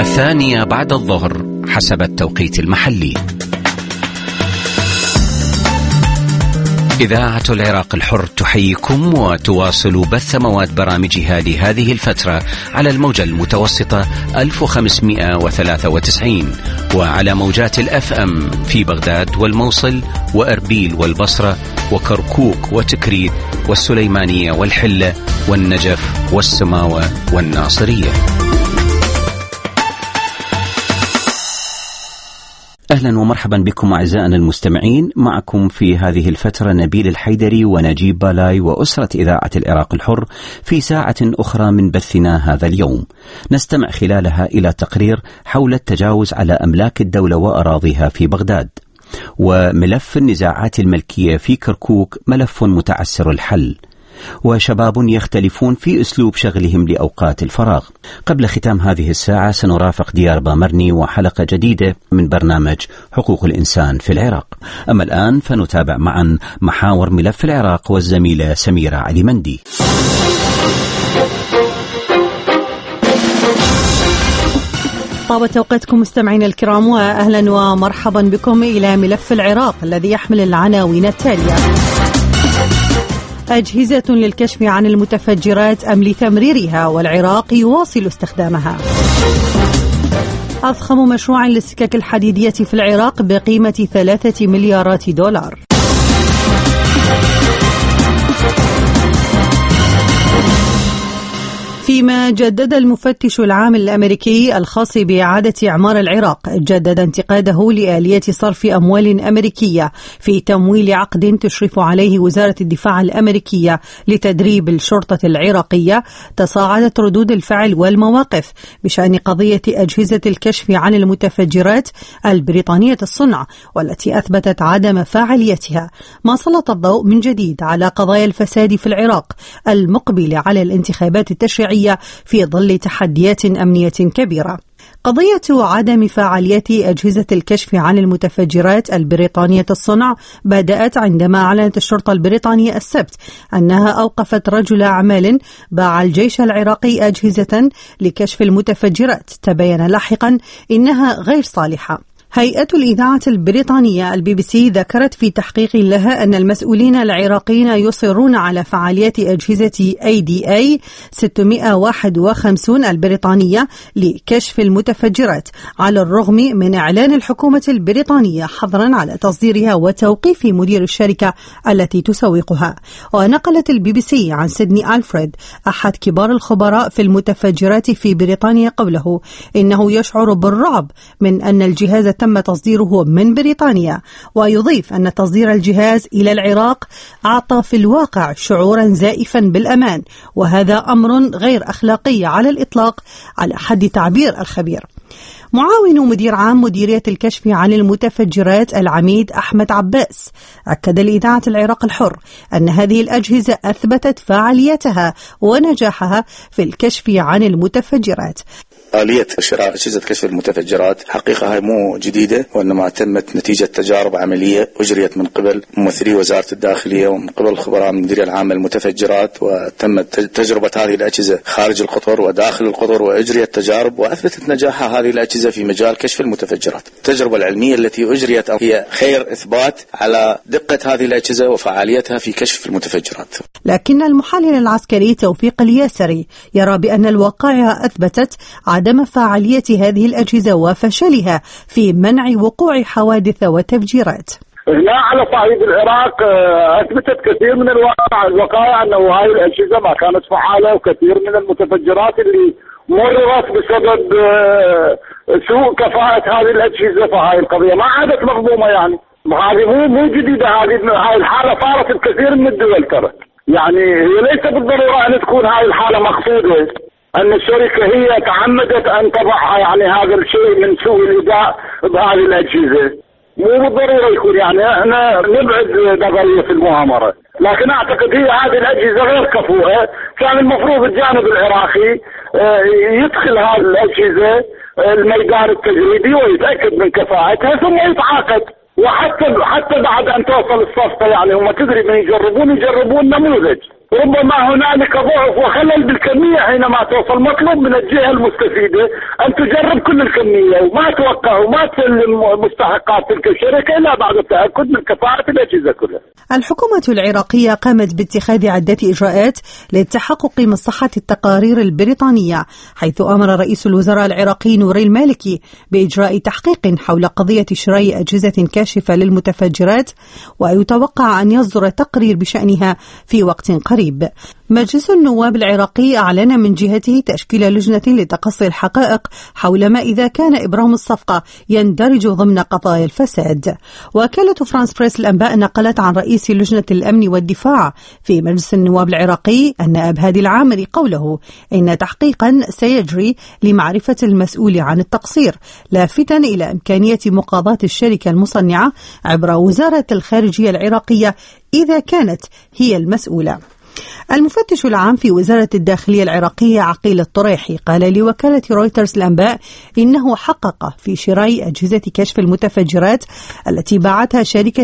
الثانية بعد الظهر حسب التوقيت المحلي. إذاعة العراق الحر تحييكم وتواصل بث مواد برامجها لهذه الفترة على الموجة المتوسطة 1593 وعلى موجات الFM في بغداد والموصل وأربيل والبصرة وكركوك وتكريت والسليمانية والحلة والنجف والسماوة والناصرية. أهلا ومرحبا بكم أعزائنا المستمعين. معكم في هذه الفترة نبيل الحيدري ونجيب بالاي وأسرة إذاعة العراق الحر في ساعة أخرى من بثنا هذا اليوم، نستمع خلالها إلى تقرير حول التجاوز على أملاك الدولة وأراضيها في بغداد، وملف النزاعات الملكية في كركوك ملف متعسر الحل، وشباب يختلفون في أسلوب شغلهم لأوقات الفراغ. قبل ختام هذه الساعة سنرافق ديار بامرني وحلقة جديدة من برنامج حقوق الإنسان في العراق. أما الآن فنتابع معا محاور ملف العراق والزميلة سميرة علي مندي. طابت أوقاتكم مستمعين الكرام، وأهلا ومرحبا بكم إلى ملف العراق الذي يحمل العناوين التالية: أجهزة للكشف عن المتفجرات أم لتمريرها والعراق يواصل استخدامها. أضخم مشروع للسكك الحديدية في العراق بقيمة 3 مليارات دولار. فيما جدد المفتش العام الأمريكي الخاص بإعادة إعمار العراق جدد انتقاده لآلية صرف أموال أمريكية في تمويل عقد تشرف عليه وزارة الدفاع الأمريكية لتدريب الشرطة العراقية، تصاعدت ردود الفعل والمواقف بشأن قضية أجهزة الكشف عن المتفجرات البريطانية الصنع والتي أثبتت عدم فاعليتها، ما سلط الضوء من جديد على قضايا الفساد في العراق المقبلة على الانتخابات التشريعية في ظل تحديات أمنية كبيرة. قضية عدم فاعلية أجهزة الكشف عن المتفجرات البريطانية الصنع بدأت عندما أعلنت الشرطة البريطانية السبت أنها أوقفت رجل أعمال باع الجيش العراقي أجهزة لكشف المتفجرات تبين لاحقا إنها غير صالحة. هيئة الإذاعة البريطانية BBC ذكرت في تحقيق لها أن المسؤولين العراقيين يصرون على فعالية أجهزة ADA 651 البريطانية لكشف المتفجرات على الرغم من إعلان الحكومة البريطانية حظرا على تصديرها وتوقيف مدير الشركة التي تسوقها. ونقلت BBC عن سيدني ألفريد أحد كبار الخبراء في المتفجرات في بريطانيا قوله إنه يشعر بالرعب من أن الجهاز تم تصديره من بريطانيا، ويضيف أن تصدير الجهاز إلى العراق أعطى في الواقع شعورا زائفا بالأمان، وهذا أمر غير أخلاقي على الإطلاق على حد تعبير الخبير. معاون مدير عام مديرية الكشف عن المتفجرات العميد أحمد عباس أكد لإذاعة العراق الحر أن هذه الأجهزة أثبتت فاعليتها ونجاحها في الكشف عن المتفجرات. آلية شراء أجهزة كشف المتفجرات حقيقة هي مو جديدة، وإنما تمت نتيجة تجارب عملية أجريت من قبل ممثلي وزارة الداخلية ومن قبل خبراء من المديرية العامة للمتفجرات، وتمت تجربة هذه الأجهزة خارج القطر وداخل القطر، وأجريت تجارب وأثبتت نجاحها هذه الأجهزة في مجال كشف المتفجرات. التجربة العلمية التي أجريت هي خير إثبات على دقة هذه الأجهزة وفعاليتها في كشف المتفجرات. لكن المحلل العسكري توفيق الياسري يرى بأن الواقعة أثبتت عدم فاعلية هذه الأجهزة وفشلها في منع وقوع حوادث وتفجيرات. هنا على صعيد العراق أثبتت كثير من الوقائع أنه هذه الأجهزة ما كانت فعالة، وكثير من المتفجرات اللي مرت بسبب سوء كفاءة هذه الأجهزة، فهذه القضية ما عادت مضمومة. يعني هذه مو جديدة، هذه الحالة صارت الكثير من الدول ترى. يعني هي ليس بالضرورة أن تكون هذه الحالة مقصودة، أن الشركة هي تعمدت أن تضع يعني هذا الشيء من سوء الإداء بهذه الأجهزة. مو بالضرورة يكون، يعني احنا نبعد نظرية في المؤامرة، لكن أعتقد هي هذه الأجهزة غير كفؤة. كان المفروض الجانب العراقي يدخل هذه الأجهزة الميدان التجريبي ويتأكد من كفاءتها ثم يتعاقد. وحتى بعد أن توصل الصفقة، يعني هم تدري من يجربون نموذج، ربما هنالك ضعف وخلل بالكمية حينما توصل. مطلوب من الجهة المستفيدة أن تجرب كل الكمية وما توقع وما تسلم مستحقات تلك الشركة إلا بعد التأكد من كفاءة الأجهزة كلها. الحكومة العراقية قامت باتخاذ عدة إجراءات للتحقق من صحة التقارير البريطانية، حيث أمر رئيس الوزراء العراقي نوري المالكي بإجراء تحقيق حول قضية شراء أجهزة كاشفة للمتفجرات، ويتوقع أن يصدر تقرير بشأنها في وقت قريب. مجلس النواب العراقي أعلن من جهته تشكيل لجنة لتقصي الحقائق حول ما إذا كان إبرام الصفقة يندرج ضمن قضايا الفساد. وكالة فرانس بريس الأنباء نقلت عن رئيس لجنة الأمن والدفاع في مجلس النواب العراقي النائب هادي العامري قوله إن تحقيقا سيجري لمعرفة المسؤول عن التقصير، لافتا إلى إمكانية مقاضاة الشركة المصنعة عبر وزارة الخارجية العراقية إذا كانت هي المسؤولة. المفتش العام في وزارة الداخلية العراقية عقيل الطريحي قال لوكالة رويترز الأنباء إنه حقق في شراء أجهزة كشف المتفجرات التي باعتها شركة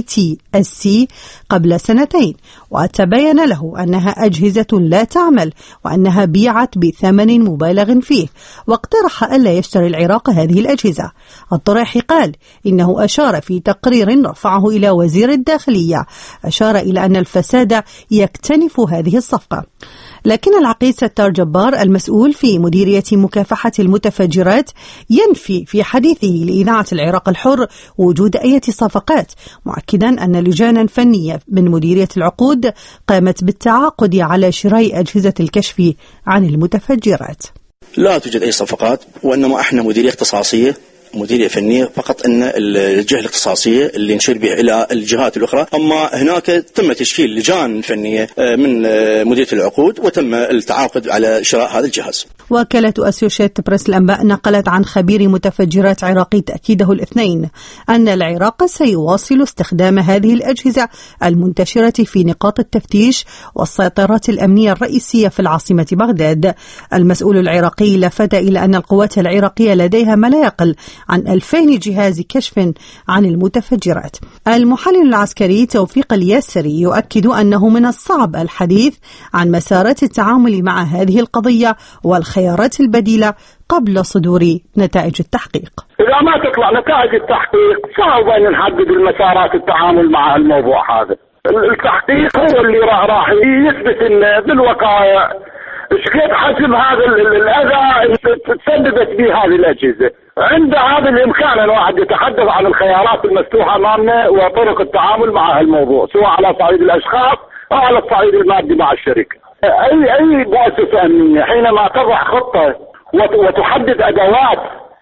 ATSC قبل 2 سنين، وتبين له أنها أجهزة لا تعمل وأنها بيعت بثمن مبالغ فيه، واقترح ألا يشتري العراق هذه الأجهزة. الطريحي قال إنه أشار في تقرير رفعه إلى وزير الداخلية، أشار إلى أن الفساد يكتنف هذه الصفقة. لكن العقيد ستار جبار المسؤول في مديرية مكافحة المتفجرات ينفي في حديثه لإذاعة العراق الحر وجود أي صفقات، مؤكدا أن لجانا فنية من مديرية العقود قامت بالتعاقد على شراء أجهزة الكشف عن المتفجرات. لا توجد أي صفقات، وإنما إحنا مديرية اختصاصية، مديرية فنية فقط، أن الجهة الاختصاصية اللي نشير بها إلى الجهات الأخرى. أما هناك تم تشكيل لجان فنية من مديرية العقود وتم التعاقد على شراء هذا الجهاز. وكالة أسوشيت بريس الأنباء نقلت عن خبير متفجرات عراقي تأكيده الاثنين أن العراق سيواصل استخدام هذه الأجهزة المنتشرة في نقاط التفتيش والسيطرات الأمنية الرئيسية في العاصمة بغداد. المسؤول العراقي لفت إلى أن القوات العراقية لديها ما لا يقل عن 2000 جهاز كشف عن المتفجرات. المحلل العسكري توفيق الياسري يؤكد أنه من الصعب الحديث عن مسارات التعامل مع هذه القضية والخيارات البديلة قبل صدور نتائج التحقيق. إذا ما تطلع نتائج التحقيق صعب أن نحدد المسارات التعامل مع الموضوع هذا. التحقيق هو اللي راح يثبت أن بالوقائع شكيت حجم هذا الأذى اللي تسببت به هذه الأجهزة. عند هذا الإمكان الواحد يتحدث عن الخيارات المفتوحة أمامنا وطرق التعامل مع الموضوع، سواء على صعيد الأشخاص أو على الصعيد المادي مع الشركة. أي مؤسسة أمنية حينما تضع خطة وتحدد أدوات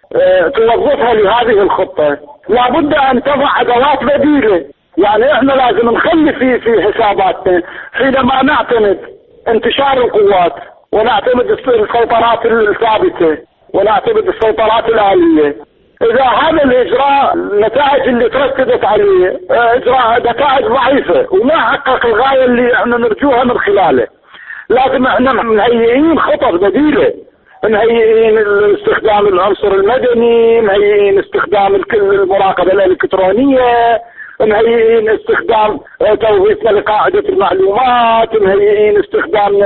توظفها لهذه الخطة، لابد أن تضع أدوات بديلة. يعني إحنا لازم نخلي في حساباتنا حينما نعتمد انتشار القوات ونعتمد السيطرات الثابتة ونعتمد السيطرات الآلية. إذا هذا الإجراء النتائج اللي ترتبت عليه إجراء نتائج ضعيفة وما حقق الغاية اللي احنا نرجوها من خلاله، لازم احنا مهيئين خطط بديلة، مهيئين استخدام العنصر المدني، مهيئين استخدام المراقبة الإلكترونية، مهيئين استخدام توظيفنا لقاعدة المعلومات، مهيئين استخدامنا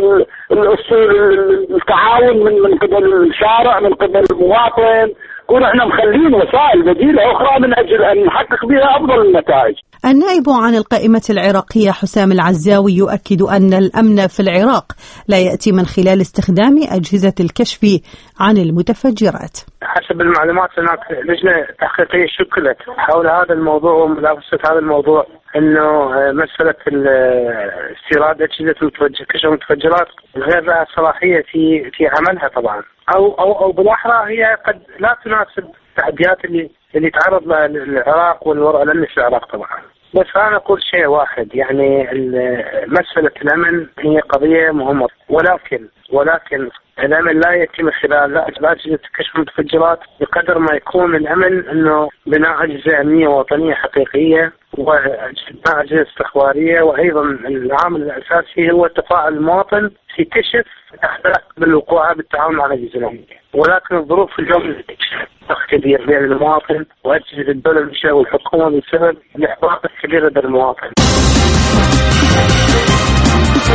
للأصول التعاون من قبل الشارع، من قبل المواطن. كون احنا مخلين وسائل بديلة أخرى من أجل أن نحقق بها أفضل النتائج. النائب عن القائمة العراقية حسام العزاوي يؤكد أن الأمن في العراق لا يأتي من خلال استخدام أجهزة الكشف عن المتفجرات. حسب المعلومات هناك لجنة تحقيقية شكلت حول هذا الموضوع وملابسة هذا الموضوع، انه مسألة استيراد أجهزة كشف المتفجرات غير لها صلاحية في عملها طبعا، او بالاحرى هي قد لا تناسب التحديات اللي تعرض لها العراق والوضع الأمني في العراق طبعا. بس أنا أقول شيء واحد، يعني مسألة الأمن هي قضية مهمة، ولكن الأمن لا يتم خلال أجهزة كشف المتفجرات بقدر ما يكون الأمن أنه بناء أجهزة أمنية وطنية حقيقية وبناء أجهزة استخبارية، وأيضا العامل الأساسي هو تفاعل المواطن في كشف الأحداث بالوقوع بالتعاون مع الأجهزة الأمنية. ولكن الظروف اليوم ضغط كبير بين المواطن وأجهزة الدولة والحكومة بسبب الإحباط الكبير لدى المواطن.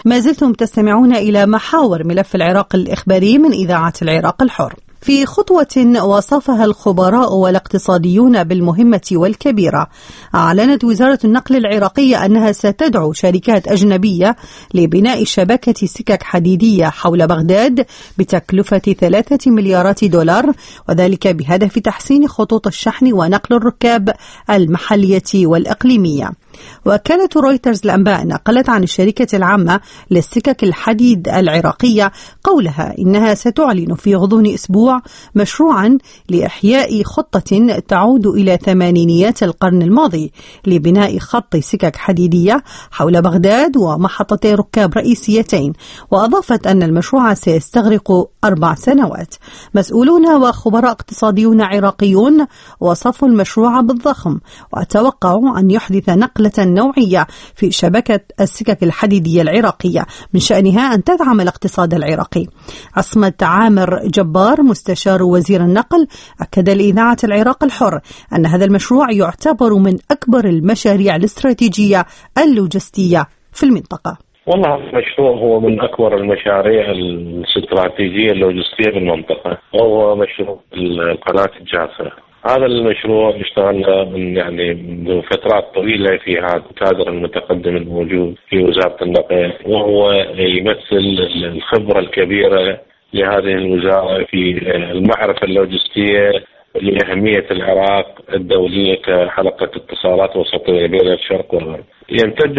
ما زلتم تستمعون إلى محاور ملف العراق الإخباري من إذاعة العراق الحر. في خطوة وصفها الخبراء والاقتصاديون بالمهمة والكبيرة، أعلنت وزارة النقل العراقية أنها ستدعو شركات أجنبية لبناء شبكة سكك حديدية حول بغداد بتكلفة 3 مليارات دولار، وذلك بهدف تحسين خطوط الشحن ونقل الركاب المحلية والإقليمية. وكالة رويترز للأنباء نقلت عن الشركة العامة للسكك الحديد العراقية قولها إنها ستعلن في غضون أسبوع مشروعا لإحياء خطة تعود إلى ثمانينيات القرن الماضي لبناء خط سكك حديدية حول بغداد ومحطتي ركاب رئيسيتين، وأضافت أن المشروع سيستغرق 4 سنوات. مسؤولون وخبراء اقتصاديون عراقيون وصفوا المشروع بالضخم، وتوقعوا أن يحدث نقلة نوعية في شبكة السكك الحديدية العراقية من شأنها أن تدعم الاقتصاد العراقي. عصمة عامر جبار مستشار وزير النقل أكد لإذاعة العراق الحر أن هذا المشروع يعتبر من أكبر المشاريع الاستراتيجية اللوجستية في المنطقة. والله المشروع هو من أكبر المشاريع الاستراتيجية اللوجستية بالمنطقة، وهو مشروع القناة الجافة. هذا المشروع اشتغلنا منذ فترات طويلة في هذا الكادر المتقدم الموجود في وزارة النقل، وهو يمثل الخبرة الكبيرة لهذه الوزارة في المعرفة اللوجستية لأهمية العراق الدولية كحلقة اتصالات وسطية بين الشرق والغرب. يمتد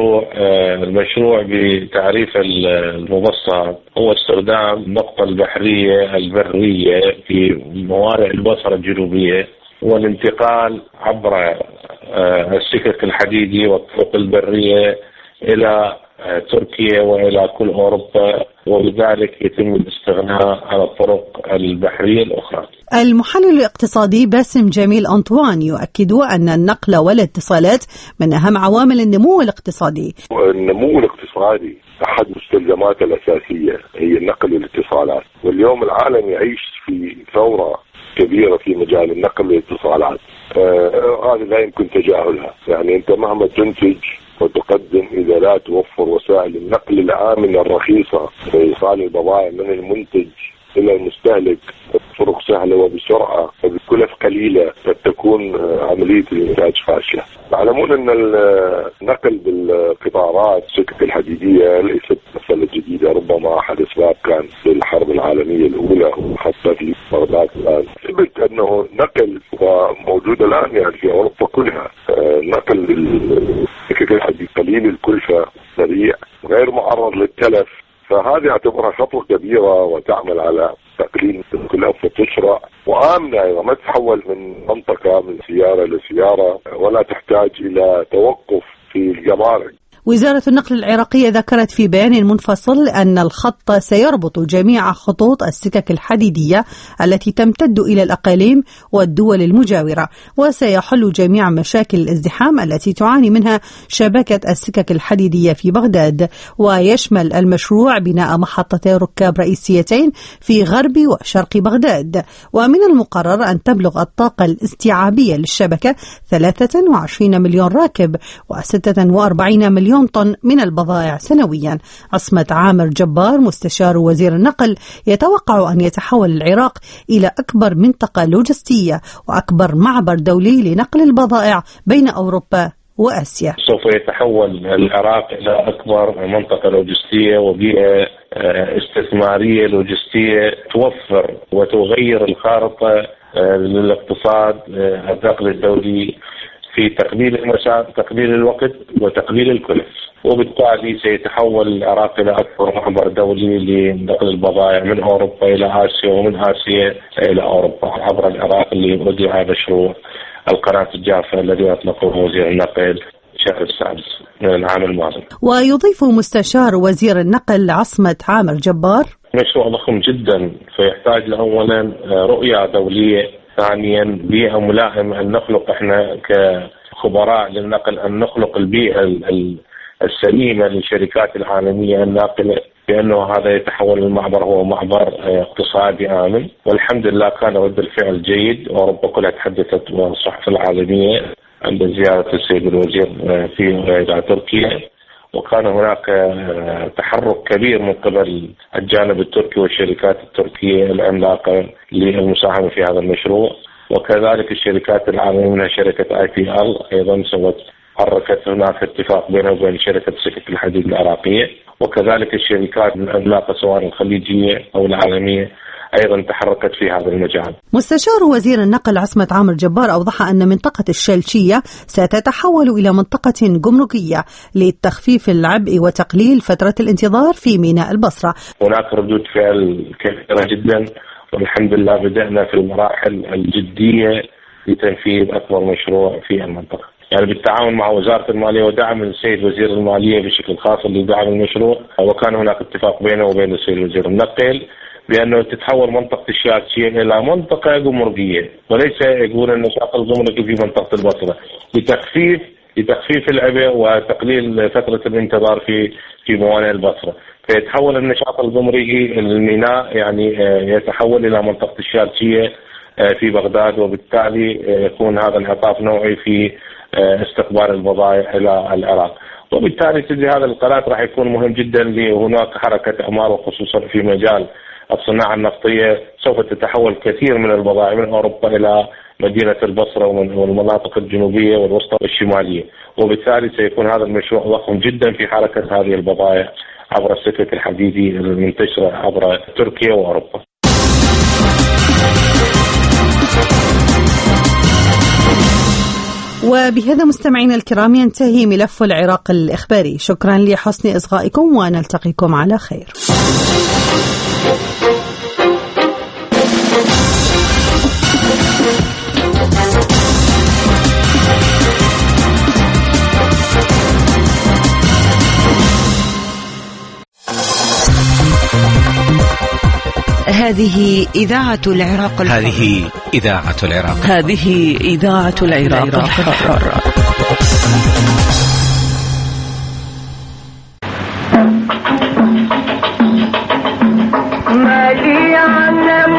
المشروع بتعريف المبسط هو استخدام النقطة البحرية البرية في موانئ البصرة الجنوبية، والانتقال عبر السكك الحديدي والطرق البرية إلى تركيا وإلى كل أوروبا، وبذلك يتم الاستغناء عن الطرق البحرية الأخرى. المحلل الاقتصادي باسم جميل أنطوان يؤكد أن النقل والاتصالات من أهم عوامل النمو الاقتصادي. النمو الاقتصادي أحد مستلزماته الأساسية هي النقل والاتصالات، واليوم العالم يعيش في ثورة كبيرة في مجال النقل والاتصالات. هذه لا يمكن تجاهلها. يعني أنت مهما تنتج وتقدم إذا لا توفر وسائل النقل الآمنة الرخيصة لإيصال البضائع من المنتج إلى المستهلك بطرق سهلة وبسرعة وبكلف قليلة، قد تكون عملية الإنتاج فاشلة. تعلمون أن النقل بالقطارات السكك الحديدية ليست مسألة جديدة، ربما أحد الأسباب كان في الحرب العالمية الأولى وحتى في بغداد الآن. ثبت أنه نقل موجود الآن يعني في أوروبا كلها، نقل السكك الحديدية قليل الكلفة، سريع، غير معرض للتلف، فهذه اعتبرها خطوة كبيرة وتعمل على تقليل الكلفة وتسرع وآمنة، أيضا ما تتحول من منطقة من سيارة لسيارة ولا تحتاج إلى توقف في الجمارك. وزارة النقل العراقية ذكرت في بيان منفصل أن الخط سيربط جميع خطوط السكك الحديدية التي تمتد إلى الأقاليم والدول المجاورة، وسيحل جميع مشاكل الازدحام التي تعاني منها شبكة السكك الحديدية في بغداد. ويشمل المشروع بناء محطتي ركاب رئيسيتين في غرب وشرق بغداد، ومن المقرر أن تبلغ الطاقة الاستيعابية للشبكة 23 مليون راكب و46 مليون طن من البضائع سنويا. عصمة عامر جبار مستشار وزير النقل يتوقع أن يتحول العراق إلى أكبر منطقة لوجستية وأكبر معبر دولي لنقل البضائع بين أوروبا وآسيا. سوف يتحول العراق إلى أكبر منطقة لوجستية وبيئة استثمارية لوجستية توفر وتغير الخارطة للاقتصاد النقل الدولي في تقليل المسافة، تقليل الوقت وتقليل الكلف، وبالتالي سيتحول العراق إلى أكبر محور دولي لنقل البضائع من أوروبا إلى آسيا ومن آسيا إلى أوروبا عبر العراق اللي وضع مشروع القناة الجافة الذي أطلقه وزير النقل الشهر السادس من العام الماضي. ويضيف مستشار وزير النقل عصمة عامر جبار: مشروع ضخم جدا فيحتاج أولا رؤية دولية، ثانيا بيئة ملائمة، أن نخلق احنا كخبراء للنقل أن نخلق البيئة السليمة للشركات العالمية الناقلة، بأنه هذا يتحول المعبر هو معبر اقتصادي آمن. والحمد لله كان رد الفعل جيد، وأوروبا كلها تحدثت والصحف العالمية عند زيارة السيد الوزير في تركيا، وكان هناك تحرك كبير من قبل الجانب التركي والشركات التركية العملاقة للمساهمة في هذا المشروع، وكذلك الشركات العالمية منها شركة IPL أيضا حركت هناك اتفاق بينها وبين شركة سكك الحديد العراقية، وكذلك الشركات العملاقة سواء الخليجية أو العالمية أيضا تحركت في هذا المجال. مستشار وزير النقل عصمت عامر جبار أوضح أن منطقة الشلشية ستتحول إلى منطقة جمركية لتخفيف العبء وتقليل فترة الانتظار في ميناء البصرة. هناك ردود فعل كثيرة جدا، والحمد لله بدأنا في المراحل الجدية لتنفيذ أكبر مشروع في المنطقة، يعني بالتعاون مع وزارة المالية ودعم السيد وزير المالية بشكل خاص اللي دعم المشروع، وكان هناك اتفاق بينه وبين السيد وزير النقل بأنه تتحول منطقة الشارشية إلى منطقة جمركية، وليس يقول النشاط الجمركي في منطقة البصرة، لتخفيف العبء وتقليل فترة الانتظار في موانئ البصرة، فيتحول النشاط الجمركي الميناء يعني يتحول إلى منطقة الشارشية في بغداد، وبالتالي يكون هذا العطاف نوعي في استقبال البضائع إلى العراق، وبالتالي تجي هذا القرار راح يكون مهم جدا. لهناك حركة أمار وخصوصا في مجال الصناعة النفطية، سوف تتحول كثير من البضائع من أوروبا إلى مدينة البصرة والمناطق الجنوبية والوسطى والشمالية، وبالتالي سيكون هذا المشروع ضخم جدا في حركة هذه البضائع عبر السكك الحديدي المنتشرة عبر تركيا وأوروبا. وبهذا مستمعينا الكرام ينتهي ملف العراق الإخباري. شكرا لحسن إصغائكم ونلتقيكم على خير. هذه إذاعة العراق الحر. هذه إذاعة العراق. هذه إذاعة العراق الحر. ما لي علم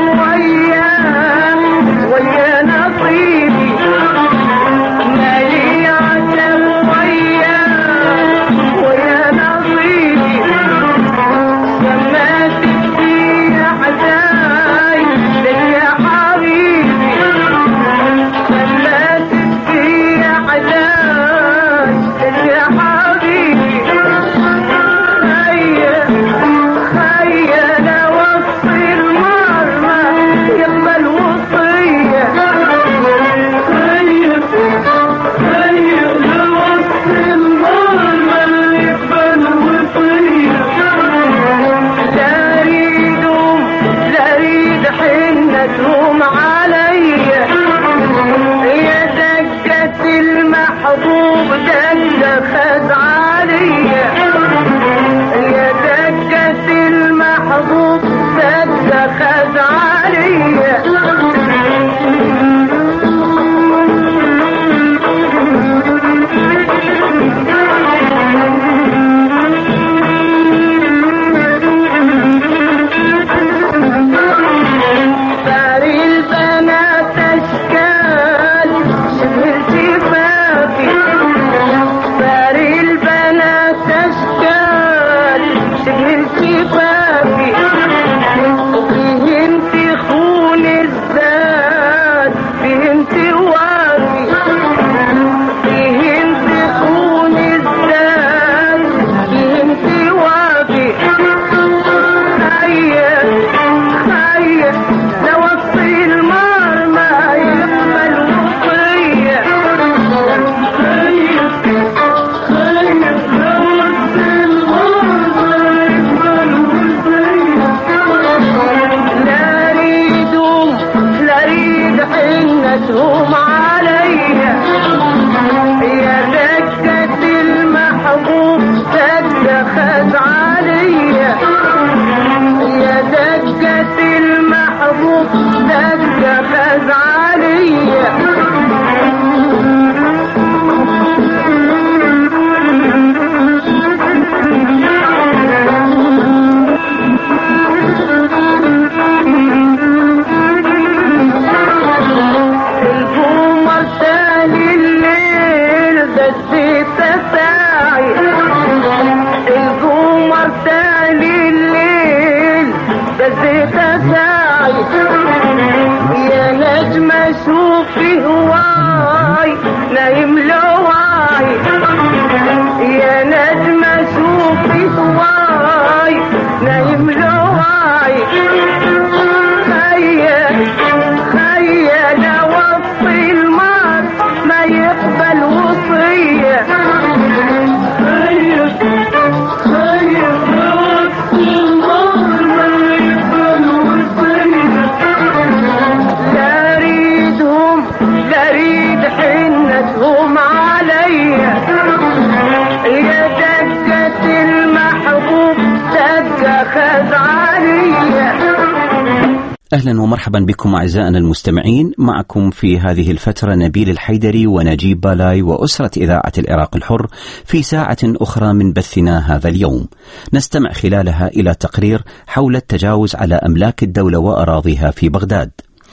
ويا نصيبي، ما لي علم ويا نصيبي، سمات في عزاي لك يا حبيبي، سمات في عزاي لك يا حبيبي، شوفي هواي نايم لواي يا نجمة شوفي هواي نايم لواي خيال وصي المار ما يقبل وصية حنتهم عليا يا دقة المحبوب دقة خذ عليا. أهلا ومرحبا بكم أعزائنا المستمعين. معكم في هذه الفترة نبيل الحيدري ونجيب بالاي وأسرة إذاعة العراق الحر في ساعة أخرى من بثنا هذا اليوم، نستمع خلالها إلى تقرير حول التجاوز على أملاك الدولة وأراضيها في بغداد،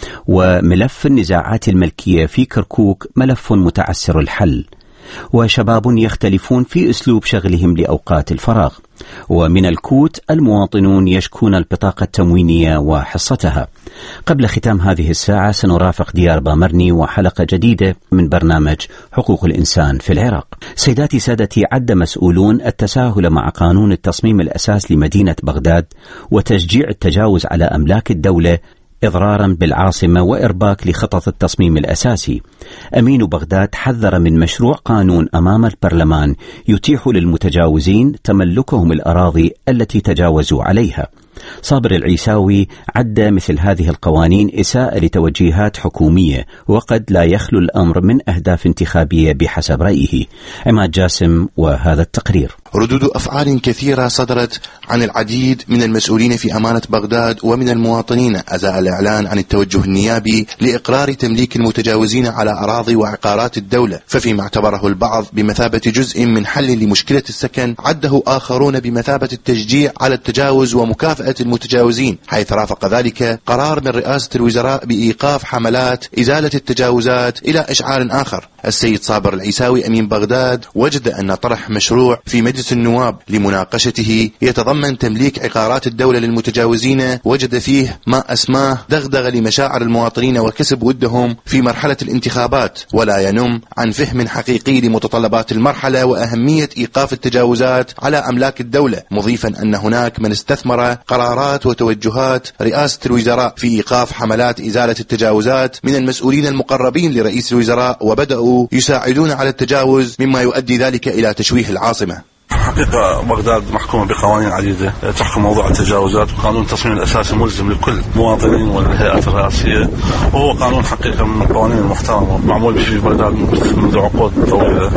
وملف النزاعات الملكية في كركوك ملف متعسر الحل، وشباب يختلفون في أسلوب شغلهم لأوقات الفراغ، ومن الكوت المواطنون يشكون البطاقة التموينية وحصتها. قبل ختام هذه الساعة سنرافق ديار بامرني وحلقة جديدة من برنامج حقوق الإنسان في العراق. سيداتي سادتي، عد مسؤولون التساهل مع قانون التصميم الأساس لمدينة بغداد وتشجيع التجاوز على أملاك الدولة إضرارا بالعاصمة وإرباك لخطط التصميم الأساسي. أمين بغداد حذر من مشروع قانون أمام البرلمان يتيح للمتجاوزين تملكهم الأراضي التي تجاوزوا عليها. صابر العيساوي عد مثل هذه القوانين إساءة لتوجيهات حكومية، وقد لا يخلو الأمر من أهداف انتخابية بحسب رأيه. عماد جاسم وهذا التقرير. ردود أفعال كثيرة صدرت عن العديد من المسؤولين في أمانة بغداد ومن المواطنين أزاء الإعلان عن التوجه النيابي لإقرار تمليك المتجاوزين على أراضي وعقارات الدولة، ففيما اعتبره البعض بمثابة جزء من حل لمشكلة السكن، عده آخرون بمثابة التشجيع على التجاوز ومكافأة المتجاوزين، حيث رافق ذلك قرار من رئاسة الوزراء بإيقاف حملات إزالة التجاوزات إلى إشعار آخر. السيد صابر العيساوي أمين بغداد وجد أن طرح مشروع في مجلس النواب لمناقشته يتضمن تمليك عقارات الدولة للمتجاوزين، وجد فيه ما أسماه دغدغة لمشاعر المواطنين وكسب ودهم في مرحلة الانتخابات، ولا ينم عن فهم حقيقي لمتطلبات المرحلة وأهمية إيقاف التجاوزات على أملاك الدولة، مضيفا أن هناك من استثمر قرارات وتوجهات رئاسة الوزراء في إيقاف حملات إزالة التجاوزات من المسؤولين المقربين لرئيس الوزراء، وبدأوا يساعدون على التجاوز، مما يؤدي ذلك إلى تشويه العاصمة. حقيقة بغداد محكومة بقوانين عديدة تحكم موضوع التجاوزات، وقانون التصميم الأساسي ملزم لكل المواطنين والهيئات الرئاسية، وهو قانون حقيقة من القوانين المحترمة معمول به في بغداد منذ عقود طويلة.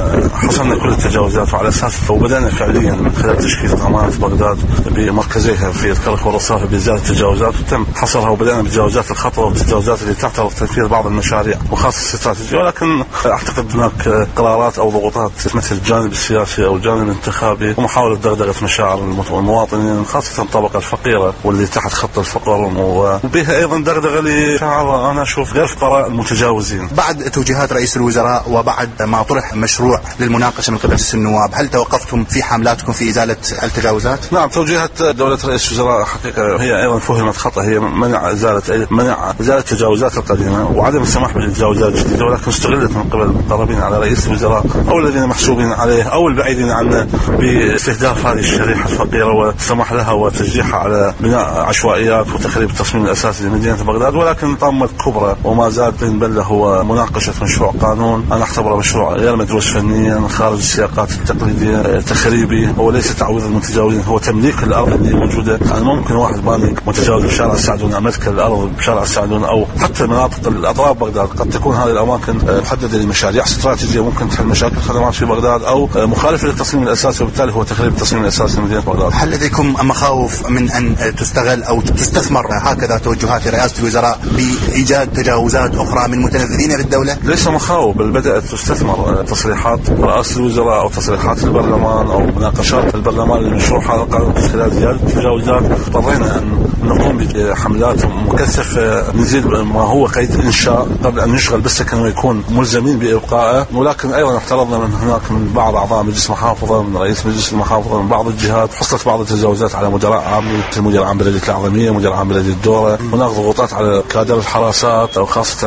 حصلنا كل التجاوزات، وعلى أساس وبدأنا فعليا من خلال تشكيل أمانة بغداد بمركزيها في الكرك والرصافة بإزالة التجاوزات، وتم حصرها، وبدأنا بتجاوزات الخطر والتجاوزات اللي تعترض تنفيذ بعض المشاريع وخاصة الاستراتيجية. ولكن أعتقد هناك قرارات أو ضغوطات مثل الجانب السياسي أو الجانب الانتخابي ومحاولة دغدغة مشاعر المواطنين، خاصة الطبقة الفقيرة واللي تحت خط الفقر، وبها أيضا دغدغة لشعار أنا أشوف غير فقراء المتجاوزين. بعد توجيهات رئيس الوزراء وبعد ما طرح مشروع للمناقشة من قبل مجلس النواب، هل توقفتم في حملاتكم في إزالة التجاوزات؟ نعم، توجيهات دولة رئيس الوزراء حقيقة هي أيضا فهمت خطأ، هي منع إزالة التجاوزات القديمة وعدم السماح بالتجاوزات الجديدة، ولكن استغلت من قبل المقربين على رئيس الوزراء أو الذين محسوبين عليه أو البعيدين عنه باستهداف هذه الشريحة الفقيرة والسماح لها وتشجيعها على بناء عشوائيات وتخريب التصميم الأساسي لمدينة بغداد. ولكن طامة كبرى وما زال بين بله هو مناقشة مشروع قانون أنا أعتبره مشروع غير مدروس فنيا، خارج السياقات التقليدية، تخريبي، هو ليس تعويض المتجاوزين، هو تمليك الأرض اللي موجودة. يعني ممكن واحد باني متجاوز بشارع السعدون أملك الأرض بشارع السعدون أو حتى مناطق الأطراف بغداد، قد تكون هذه الأماكن محددة لمشاريع استراتيجية ممكن تحل مشاكل خدمات في بغداد أو مخالفة للتصميم الأساسي، وبالتالي هو تخريب التصميم الأساسي لمدينة بغداد. هل لديكم مخاوف من أن تستغل أو تستثمر هكذا توجهات رئاسة الوزراء بإيجاد تجاوزات أخرى من متنفذين بالدولة؟ ليس مخاوف، بل بدأت تستثمر تصريحات رئاسة الوزراء أو تصريحات البرلمان أو مناقشات البرلمان لمشروع هذا القانون في خلال زيادة التجاوزات. اضطرينا أن نقوم بحملات مكثفة نزيد ما هو قيد إنشاء قبل أن نشغل بالسكن ويكون ملزمين بإبقائه. ولكن أيضا احترضنا من هناك من بعض أعضاء مجلس محافظة من رئيس مجلس المحافظة من بعض الجهات، حصلت بعض التجاوزات على مدراء عام مثل مدير عام بلدية الأعظمية، مدير عام بلدية الدورة. هناك ضغوطات على كادر الحراسات، أو خاصة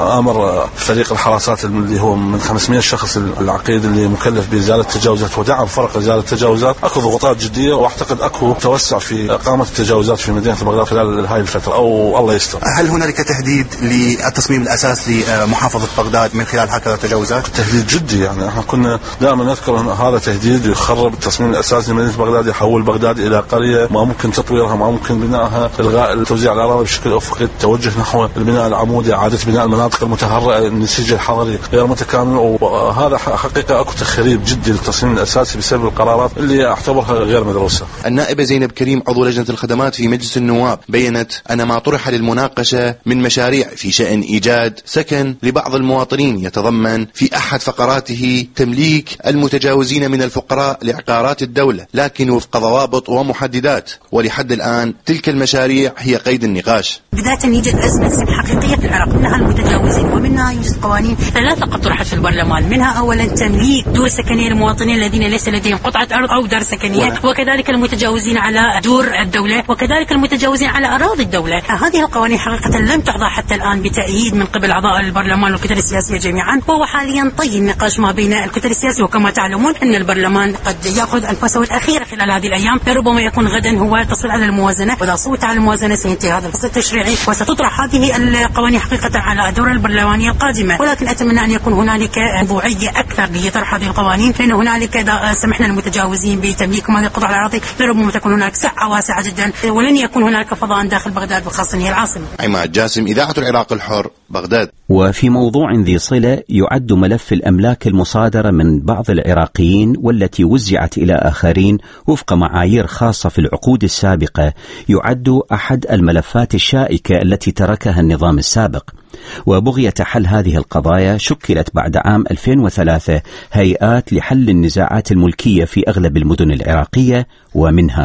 آمر فريق الحراسات اللي هو من 500 شخص العقيد اللي مكلف بإزالة التجاوزات ودعم فرق إزالة التجاوزات. أكو ضغوطات جدية، وأعتقد أكو توسع في إقامة التجاوزات في مدينة بغداد خلال هاي الفترة، أو الله يستر. هل هنالك تهديد للتصميم الأساس لمحافظة بغداد من خلال هكذا التجاوزات؟ تهديد جدي، يعني احنا كنا دائما نذكر أن هذا تهديد يخرب التصميم الأساسي لمدينة بغداد، يحول بغداد إلى قرية ما ممكن تطويرها، ما ممكن بنائها، إلغاء توزيع الأراضي بشكل أفقي، التوجه نحو البناء العمودي، إعادة بناء المناطق المتهرئة، النسيج الحضري غير متكامل. وهذا حقيقة أكو تخريب جدي للتصميم الأساسي بسبب القرارات اللي أعتبرها غير مدروسة. النائبة زينب كريم عضو لجنة الخدمات في مجلس النواب بيّنت أن ما طرح للمناقشة من مشاريع في شأن إيجاد سكن لبعض المواطنين يتضمن في أحد فقراته تمليك المتجاوزين من الفقراء لعقارات الدولة، لكن وفق ضوابط ومحددات، ولحد الآن تلك المشاريع هي قيد النقاش. بداية يوجد أزمة حقيقية في العراق، منها المتجاوزين ومنها يوجد قوانين ثلاثة قد طرحت في البرلمان، منها أولا تمليك دور سكنية للمواطنين الذين ليس لديهم قطعة أرض أو دار سكنية، وكذلك المتجاوزين على دور الدولة، وكذلك المتجاوزين على أراضي الدولة. هذه القوانين حقيقة لم تحظى حتى الآن بتأييد من قبل أعضاء البرلمان والكتل السياسية جميعا، وهو حاليا طي النقاش ما بين الكتل السياسية. وكما تعلمون أن البرلمان قد يأخذ أنفاسه الأخيرة خلال هذه الأيام، ربما يكون غدا هو تصل على الموازنة، وإذا صوت على الموازنة سينتهي هذا الفصل التشريعي وستطرح هذه القوانين حقيقة على الدورة البرلمانية القادمة. ولكن أتمنى أن يكون هنالك موضوعية أكثر لطرح هذه القوانين، لأن هنالك إذا سمحنا للمتجاوزين بتمليك هذه القطع الأراضي لربما تكون هناك سعة واسعة جدا، ولن يكون هناك فضاء داخل بغداد، وخاصة هي العاصمة. عماد جاسم، إذاعة العراق الحر، بغداد. وفي موضوع ذي صلة، يعد ملف الأملاك المصادرة من بعض العراقيين والتي وزعت إلى آخرين وفق معايير خاصة في العقود السابقة، يعد أحد الملفات الشائكة التي تركها النظام السابق. وبغية حل هذه القضايا شكلت بعد عام 2003 هيئات لحل النزاعات الملكية في أغلب المدن العراقية ومنها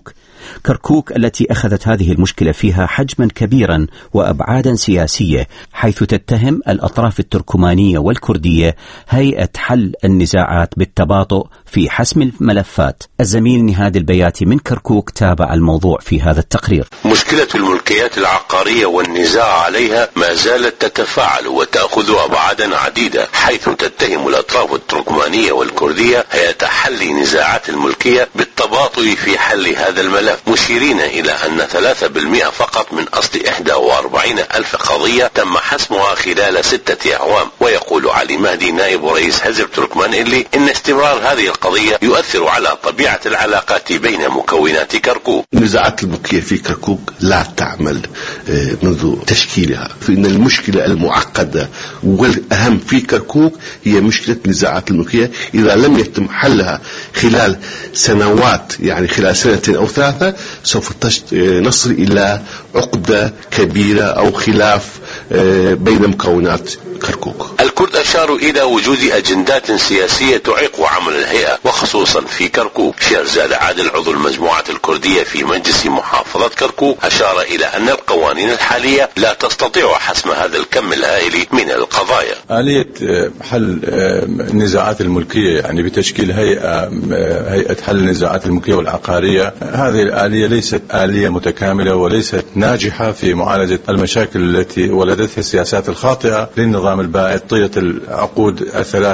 كركوك التي أخذت هذه المشكلة فيها حجما كبيرا وأبعادا سياسية، حيث تتهم الأطراف التركمانية والكردية هيئة حل النزاعات بالتباطؤ في حسم الملفات. الزميل نهاد البياتي من كركوك تابع الموضوع في هذا التقرير. مشكلة الملكيات العقارية والنزاع عليها ما زالت تتفاعل وتأخذ أبعادا عديدة، حيث تتهم الأطراف التركمانية والكردية هيئة حل نزاعات الملكية بالتباطؤ في حل هذا الملف، مشيرين إلى أن 3% فقط من أصل 41,000 قضية تم حسمها خلال 6 أعوام. ويقول علي مهدي نائب رئيس حزب تركمان إلي إن استمرار هذه القضية يؤثر على طبيعة العلاقات بين مكونات كركوك. النزاعات الملكية في كركوك لا تعمل منذ تشكيلها، فإن المشكلة المعقدة والأهم في كركوك هي مشكلة النزاعات الملكية. إذا لم يتم حلها خلال سنوات، يعني خلال 2 أو 3، سوف نصل إلى عقدة كبيرة أو خلاف بين مكونات كركوك. الكرد أشاروا إلى وجود أجندات سياسية تعيق عمل الهيئة، وخصوصا في كركوك. شيرزاد عادل عضو المجموعة الكردية في مجلس محافظة كركوك أشار إلى أن القوانين الحالية لا تستطيع حسم هذا الكم الهائل من القضايا. آلية حل النزاعات الملكية، يعني بتشكيل هيئة حل النزاعات الملكية والعقارية، هذه الآلية ليست آلية متكاملة وليست ناجحة في معالجة المشاكل التي ولدتها السياسات الخاطئة للنظام البائد طيلة العقود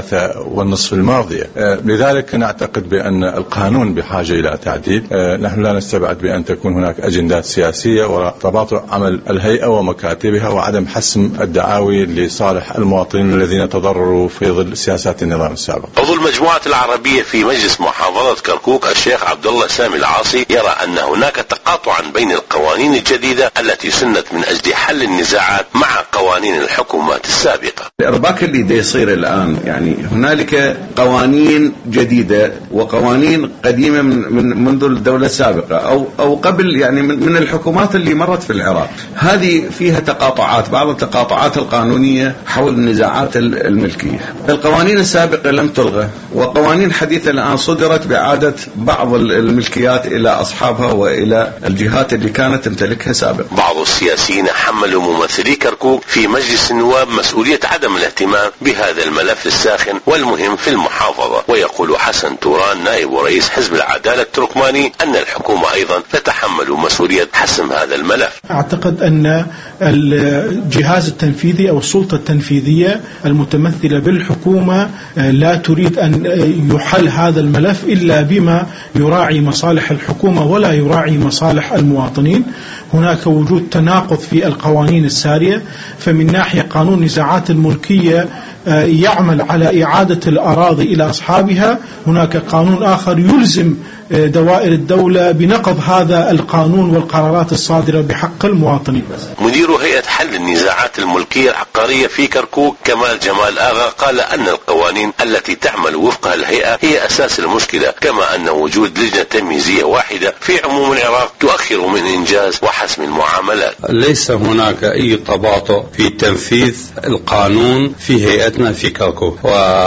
3.5 الماضية. لذلك نعتقد بأن القانون بحاجة إلى تعديل. نحن لا نستبعد بأن تكون هناك أجندات سياسية وراء تباطؤ عمل الهيئة ومكاتبها وعدم حسم الدعاوي لصالح المواطنين الذين تضرروا في ظل سياسات النظام السابق. عضو المجموعة العربية في مجلس محافظة كركوك الشيخ عبد الله سامي العاصي يرى أن هناك تقاطعا بين القوانين الجديدة التي سنت من أجل حل النزاعات مع قوانين الحكومات السابقة. الإرباك اللي دا يصير الآن، يعني هنالك قوانين جديدة وقوانين قديمة منذ الدولة السابقة. السابقة أو قبل يعني من الحكومات اللي مرت في العراق. هذه فيها تقاطعات، بعض التقاطعات القانونية حول النزاعات الملكية. القوانين السابقة لم تلغى، وقوانين حديثة الآن صدرت بإعادة بعض الملكيات إلى أصحابها وإلى الجهات اللي كانت تمتلكها سابقا. بعض السياسيين حملوا ممثلي كركوك في مجلس النواب مسؤولية عدم الاهتمام بهذا الملف الساخن والمهم في المحافظة. ويقول حسن توران نائب ورئيس حزب العدالة التركماني أن الحكومة أيضا تتحمل مسؤولية حسم هذا الملف. أعتقد أن الجهاز التنفيذي أو السلطة التنفيذية المتمثلة بالحكومة لا تريد أن يحل هذا الملف إلا بما يراعي مصالح الحكومة ولا يراعي مصالح المواطنين. هناك وجود تناقض في القوانين السارية، فمن ناحية قانون نزاعات الملكية يعمل على إعادة الأراضي إلى أصحابها، هناك قانون آخر يلزم دوائر الدولة بنقض هذا القانون والقرارات الصادرة بحق المواطنين. مدير هيئة حل النزاعات الملكية العقارية في كركوك كمال جمال آغا قال أن القوانين التي تعمل وفقها الهيئة هي أساس المشكلة، كما أن وجود لجنة تمييزية واحدة في عموم العراق تؤخر من إنجاز وحسم المعاملات. ليس هناك أي تباطؤ في تنفيذ القانون في هيئتنا في كركوك،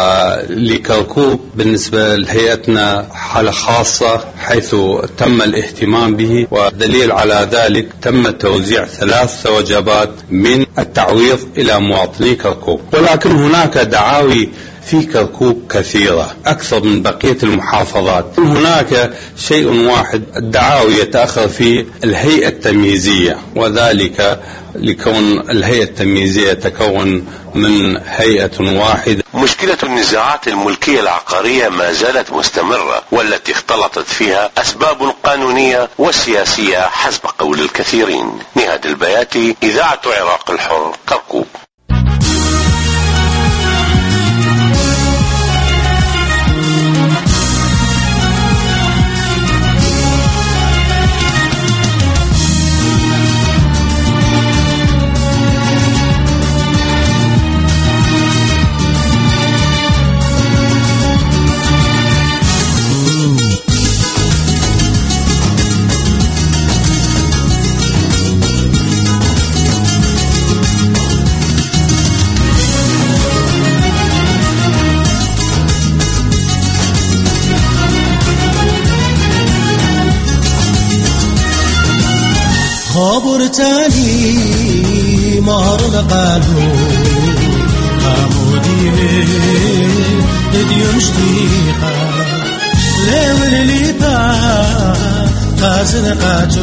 ولكركوك بالنسبة لهيئتنا حالة خاصة حيث تم الاهتمام به، ودليل على ذلك تم توزيع 3 وجبات من التعويض إلى مواطني كركوك. ولكن هناك دعاوي في كركوك كثيرة أكثر من بقية المحافظات. هناك شيء واحد الدعاوي يتأخر في الهيئة التمييزية، وذلك لكون الهيئة التمييزية تكون من هيئة واحدة. مشكلة النزاعات الملكية العقارية ما زالت مستمرة، والتي اختلطت فيها أسباب قانونية وسياسية حسب قول الكثيرين. نهاد البياتي، إذاعة عراق الحر، كركوك. خبرتني مهر القلب خمودي بديوم شتيقة لمن ليبا قازن قاتو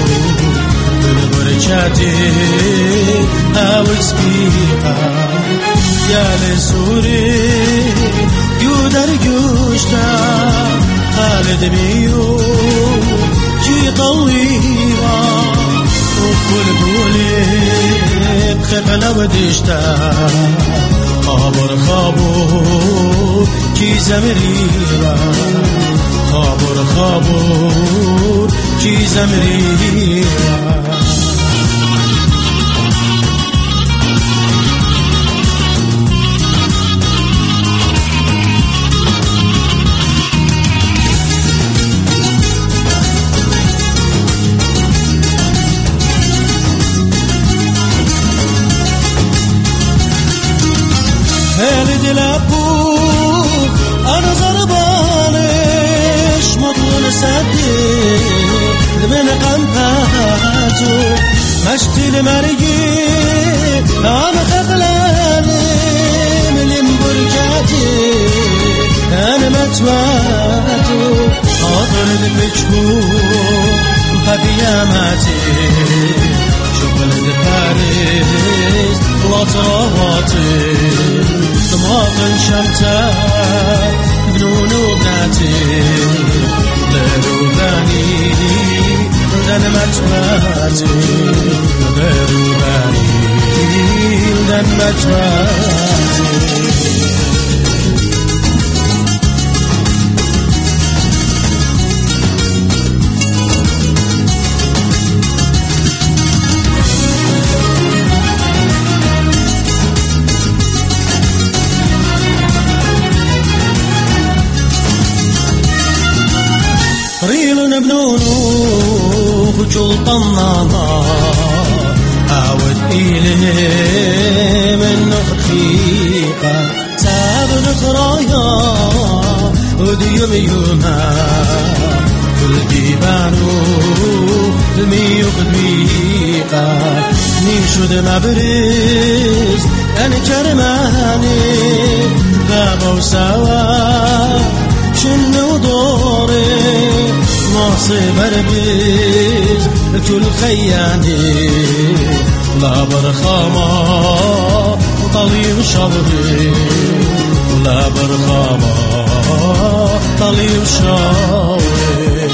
بالبرشاتي أو سبيقة يا لسوري يودر جوشتا خالد بيو جي طويلة وبلبولي بخفنا ودشتا خابر خابور جي زمريرا خابر خابور جي زمريرا. هالد لابوك أنا زربانش مطلول صديق من قنفاتو مشتي المرقي أنا خغلاني من برجاتي أنا متواتو خاطر المجهول بقياماتي شغل باريس وطرواتي طماطن شمتات بنون وبناتي لروباني ودن مجواتي لروباني ودن مجواتي. ريل بنونو جلطنا عاود إليه من خفيقة ساب نخرايا وديوم يوما كل ديبانو الميوق دويقة نيشود مبرز أنا كرماني بابا وسوا شنو دوري ناصب بربز كل خياني لا برخامة طليب شبري لا برخامة طليب شبري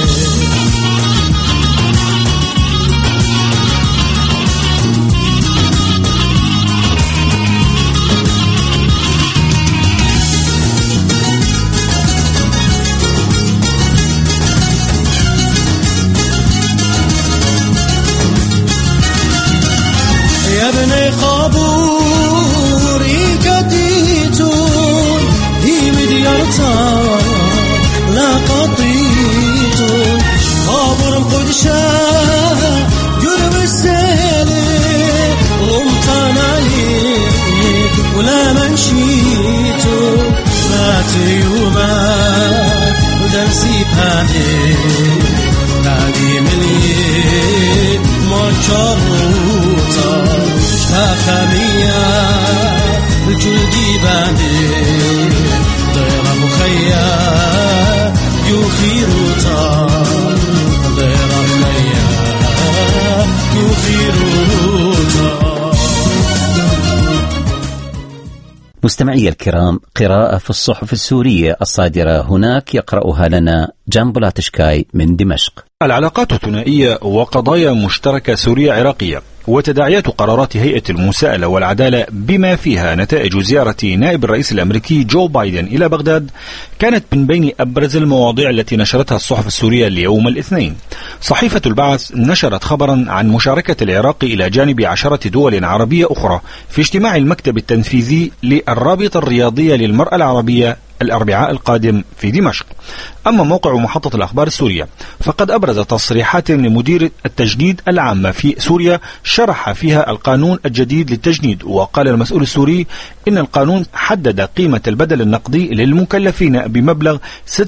يا بني خابوري كديتون هي مديارتان لا قطيتون خابور مقدشة قرب السهلي ومطان عليك ولا منشيتو ما تيومات ودرسي بهاني نادي مليك ما شروطا خامية الجلدي باندي ضيرة مخيا يخيروتا ضيرة مخيا يخيروتا. مستمعي الكرام، قراءة في الصحف السورية الصادرة هناك يقرأها لنا جان بولاتشكاي من دمشق. العلاقات الثنائية وقضايا مشتركة سورية عراقية وتداعيات قرارات هيئة المساءلة والعدالة بما فيها نتائج زيارة نائب الرئيس الأمريكي جو بايدن إلى بغداد كانت من بين أبرز المواضيع التي نشرتها الصحف السورية اليوم الاثنين. صحيفة البعث نشرت خبرا عن مشاركة العراق إلى جانب 10 دول عربية أخرى في اجتماع المكتب التنفيذي للرابطة الرياضية للمرأة العربية الأربعاء القادم في دمشق. أما موقع محطة الأخبار السورية فقد أبرز تصريحات لمدير التجنيد العامة في سوريا شرح فيها القانون الجديد للتجنيد. وقال المسؤول السوري إن القانون حدد قيمة البدل النقدي للمكلفين بمبلغ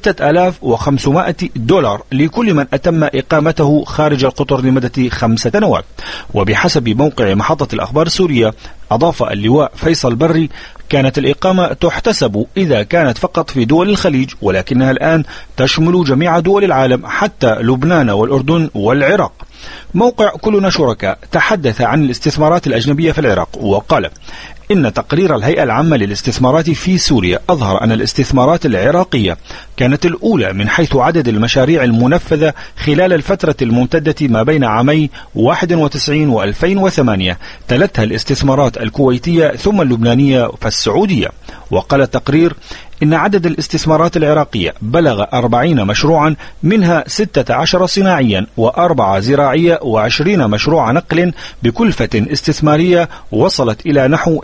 6500 دولار لكل من أتم إقامته خارج القطر لمدة 5 سنوات. وبحسب موقع محطة الأخبار السورية أضاف اللواء فيصل بري كانت الإقامة تحتسب إذا كانت فقط في دول الخليج، ولكنها الآن تشمل جميع دول العالم حتى لبنان والأردن والعراق. موقع كلنا شركاء تحدث عن الاستثمارات الأجنبية في العراق وقال إن تقرير الهيئة العامة للاستثمارات في سوريا أظهر أن الاستثمارات العراقية كانت الأولى من حيث عدد المشاريع المنفذة خلال الفترة الممتدة ما بين عامي 91 و2008، تلتها الاستثمارات الكويتية ثم اللبنانية فالسعودية. وقال التقرير إن عدد الاستثمارات العراقية بلغ 40 مشروعا، منها 16 صناعيا و4 زراعية و20 مشروع نقل بكلفة استثمارية وصلت إلى نحو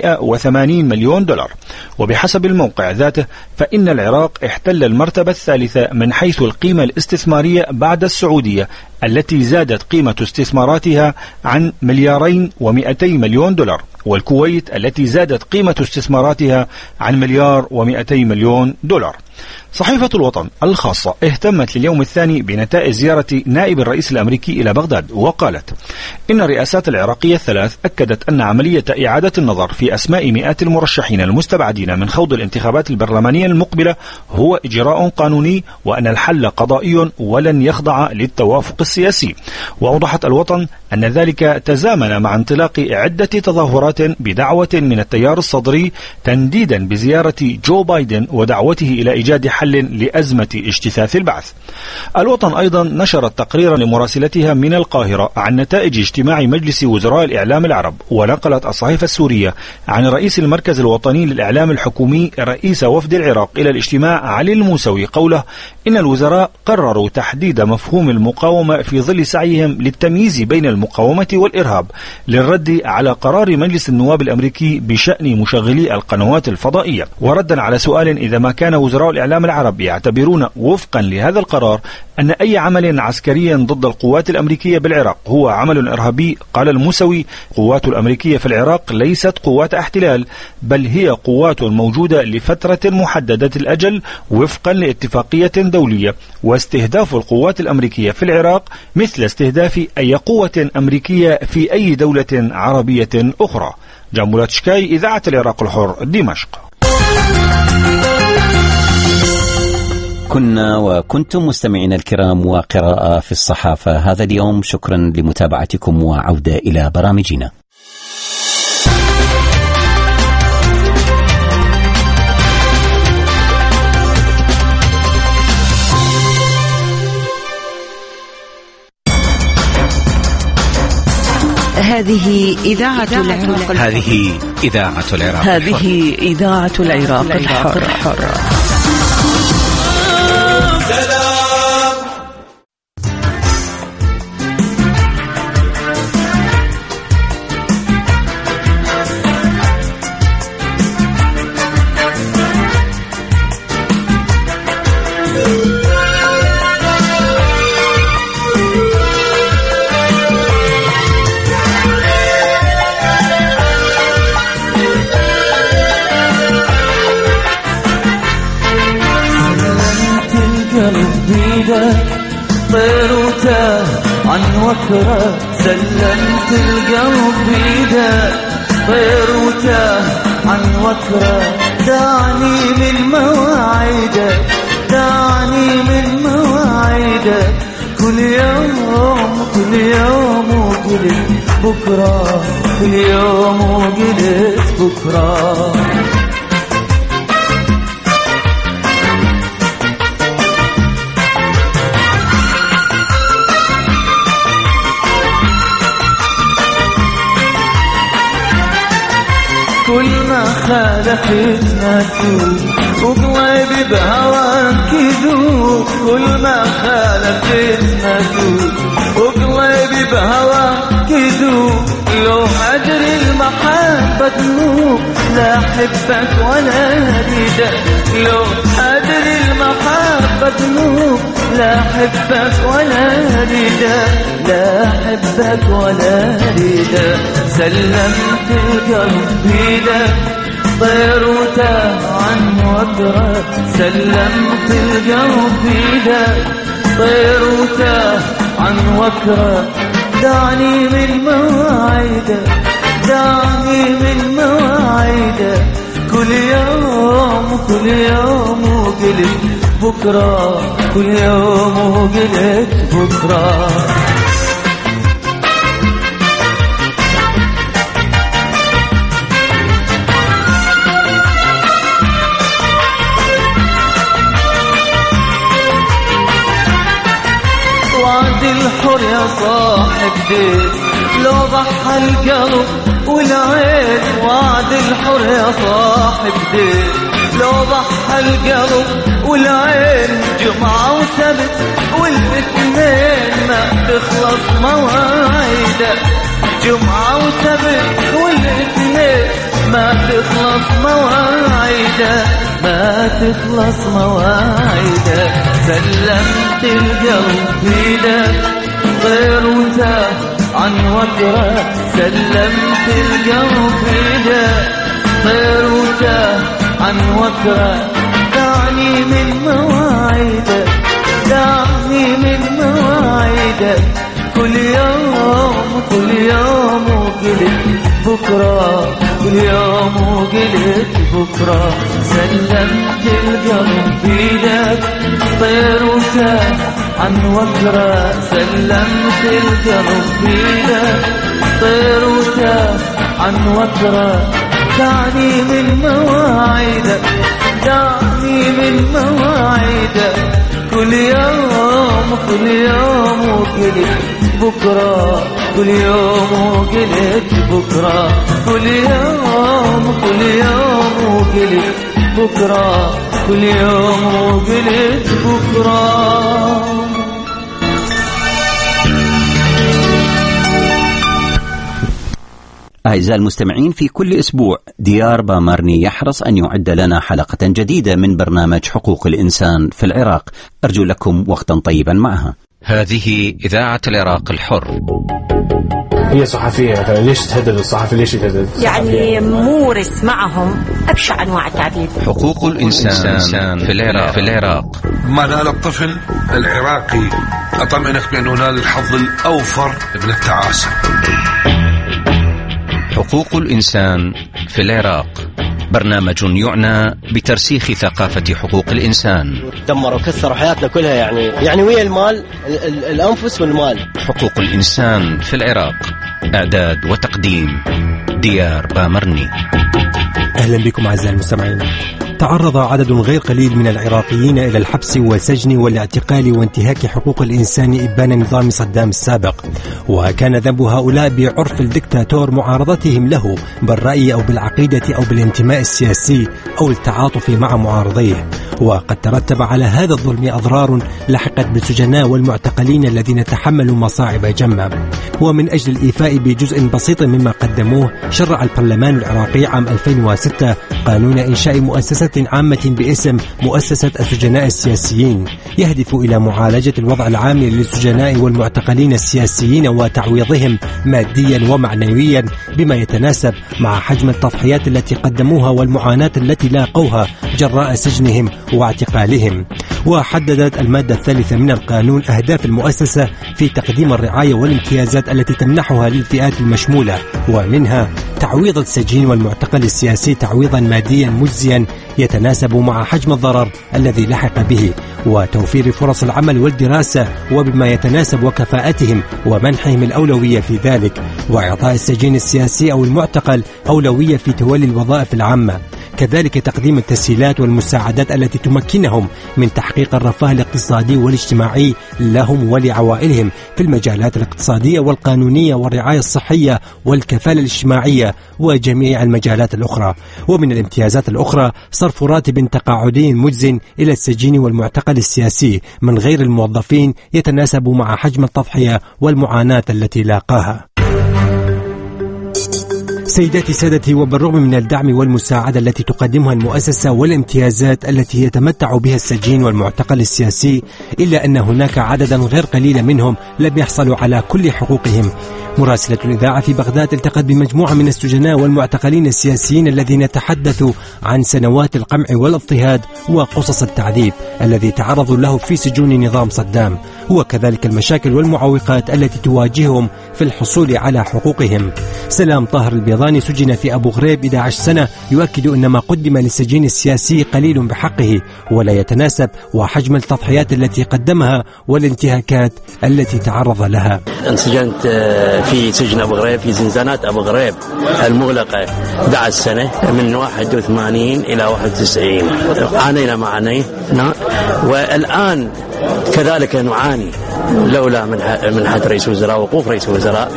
380 مليون دولار. وبحسب الموقع ذاته فإن العراق احتل المرتبة الثالثة من حيث القيمة الاستثمارية بعد السعودية التي زادت قيمة استثماراتها عن 2.2 مليار دولار، والكويت التي زادت قيمة استثماراتها عن 1.2 مليار دولار. صحيفة الوطن الخاصة اهتمت لليوم الثاني بنتائج زيارة نائب الرئيس الأمريكي إلى بغداد وقالت إن الرئاسات العراقية الثلاث أكدت أن عملية إعادة النظر في أسماء مئات المرشحين المستبعدين من خوض الانتخابات البرلمانية المقبلة هو إجراء قانوني، وأن الحل قضائي ولن يخضع للتوافق السياسي. وأوضحت الوطن أن ذلك تزامن مع انطلاق عدة تظاهرات بدعوة من التيار الصدري تنديدا بزيارة جو بايدن ودعوته إلى إيجاد حل لأزمة اجتثاث البعث. الوطن أيضا نشرت تقريرا لمراسلتها من القاهرة عن نتائج اجتماع مجلس وزراء الإعلام العرب. ونقلت الصحيفة السورية عن رئيس المركز الوطني للإعلام الحكومي رئيس وفد العراق إلى الاجتماع علي الموسوي قوله إن الوزراء قرروا تحديد مفهوم المقاومة في ظل سعيهم للتمييز بين المقاومة والإرهاب للرد على قرار مجلس النواب الأمريكي بشأن مشغلي القنوات الفضائية. وردا على سؤال إذا ما كان وزراء الإعلام العرب يعتبرون وفقا لهذا القرار أن أي عمل عسكري ضد القوات الأمريكية بالعراق هو عمل إرهابي. قال الموسوي: القوات الأمريكية في العراق ليست قوات احتلال، بل هي قوات موجودة لفترة محددة الأجل وفقا لاتفاقية دولية، واستهداف القوات الأمريكية في العراق مثل استهداف أي قوة أمريكية في أي دولة عربية أخرى. جامولات شكاي، إذاعة العراق الحر، دمشق. كنا وكنتم مستمعين الكرام، وقراءة في الصحافة هذا اليوم. شكرا لمتابعتكم، وعودة إلى برامجنا. هذه إذاعة العراق. هذه إذاعة العراق. هذه إذاعة العراق الحر. طير وتاه عن وكرة، سلمت القلب بيده. طير وتاه عن وكرة، دعني من مواعيده، دعني من مواعيده. كل يوم كل يوم وقلت بكرة، كل يوم وقلت بكرة. كل ما خالفتنا تدوب، وقلبي بهواك يذوب. كل ما خالفتنا تدوب، وقلبي بهواك يذوب. لو أدري المحبة تنوب، لا أحبك ولا أريدك. لو أدري المحبة تنوب، لا أحبك ولا أريدك، لا أحبك ولا أريدك. سلمت القلب بيدك، طير وتاه عن وكرة. سلمت القلب بيدك، طير وتاه عن وكرة. دعني من مواعيدك، دعني من مواعيدك. كل يوم كل يوم وقلت بكرة، كل يوم وقلت بكرة. وعد الحر يا صاحب ديك، لو ضحى القلب والعين. وعد الحر يا صاحب ديك، لو ضحى القلب والعين. جمعة وسبت والاثنين ما تخلص مواعيده. جمعة وسبت والاثنين ما تخلص مواعيده، ما تخلص مواعيده. سلمت القلب بيدك، طير وتاه عن وكرة. سلمت القلب بيدك، طير وتاه عن وكرة. دعني من مواعيدك، دعني من مواعيدك. كل يوم كل يوم وقلت بكرة، كل يوم وقلت بكرة. سلمت القلب بيدك، طير وتاه عن وكرة. سلمت القلب بيدك، طير وتاه عن وكرة. دعني من مواعيدك، دعني من مواعيدك. كل يوم كل يوم وقلت بكرة، كل يوم وقلت بكرة. كل يوم كل يوم وقلت بكرة، كل يوم وقلت بكرة. أعزائي المستمعين، في كل أسبوع ديار بامرني يحرص أن يعد لنا حلقة جديدة من برنامج حقوق الإنسان في العراق. أرجو لكم وقتا طيبا معها. هذه إذاعة العراق الحر. هي صحفية مثلا، ليش تهدد الصحفي؟ ليش يتهدد؟ يعني مورس معهم أبشع أنواع التعذيب. حقوق الإنسان في العراق. ما نال الطفل العراقي أطمئنك بأنه نال الحظ الأوفر من التعاسة. حقوق الإنسان في العراق، برنامج يعنى بترسيخ ثقافة حقوق الإنسان. دمروا وكسروا حياتنا كلها، يعني ويا المال، الأنفس والمال. حقوق الإنسان في العراق، إعداد وتقديم ديار بامرني. أهلا بكم أعزائي المستمعين. تعرض عدد غير قليل من العراقيين إلى الحبس والسجن والاعتقال وانتهاك حقوق الإنسان إبان نظام صدام السابق، وكان ذنب هؤلاء بعرف الدكتاتور معارضتهم له بالرأي أو بالعقيدة أو بالانتماء السياسي أو التعاطف مع معارضيه. وقد ترتب على هذا الظلم أضرار لحقت بالسجناء والمعتقلين الذين تحملوا مصاعب جمة. ومن أجل الإيفاء بجزء بسيط مما قدموه، شرع البرلمان العراقي عام 2006 قانون إنشاء مؤسسة عامة باسم مؤسسة السجناء السياسيين، يهدف إلى معالجة الوضع العام للسجناء والمعتقلين السياسيين وتعويضهم ماديا ومعنويا بما يتناسب مع حجم التضحيات التي قدموها والمعاناة التي لاقوها جراء سجنهم واعتقالهم. وحددت المادة الثالثة من القانون أهداف المؤسسة في تقديم الرعاية والامتيازات التي تمنحها للفئات المشمولة، ومنها تعويض السجين والمعتقل السياسي تعويضا ماديا مجزيا يتناسب مع حجم الضرر الذي لحق به، وتوفير فرص العمل والدراسة وبما يتناسب وكفاءتهم ومنحهم الأولوية في ذلك، وإعطاء السجين السياسي أو المعتقل أولوية في تولي الوظائف العامة، كذلك تقديم التسهيلات والمساعدات التي تمكنهم من تحقيق الرفاه الاقتصادي والاجتماعي لهم ولعوائلهم في المجالات الاقتصادية والقانونية والرعاية الصحية والكفالة الاجتماعية وجميع المجالات الأخرى. ومن الامتيازات الأخرى صرف راتب تقاعدي مجز إلى السجين والمعتقل السياسي من غير الموظفين يتناسب مع حجم التضحية والمعاناة التي لاقاها. سيداتي سادتي، وبالرغم من الدعم والمساعدة التي تقدمها المؤسسة والامتيازات التي يتمتع بها السجين والمعتقل السياسي، إلا أن هناك عددا غير قليل منهم لم يحصلوا على كل حقوقهم. مراسلة الإذاعة في بغداد التقت بمجموعة من السجناء والمعتقلين السياسيين الذين تحدثوا عن سنوات القمع والاضطهاد وقصص التعذيب الذي تعرضوا له في سجون نظام صدام، وكذلك المشاكل والمعوقات التي تواجههم في الحصول على حقوقهم. سلام طاهر البيضاني سجن في أبو غريب 11 سنة، يؤكد أن ما قدم للسجين السياسي قليل بحقه ولا يتناسب وحجم التضحيات التي قدمها والانتهاكات التي تعرض لها. انسجنت في سجن أبو غريب، في زنزانات أبو غريب المغلقة 11 سنة من 81 إلى 91. عانينا ما عانينا، والآن كذلك نعاني لولا من حد رئيس الوزراء، وقوف رئيس الوزراء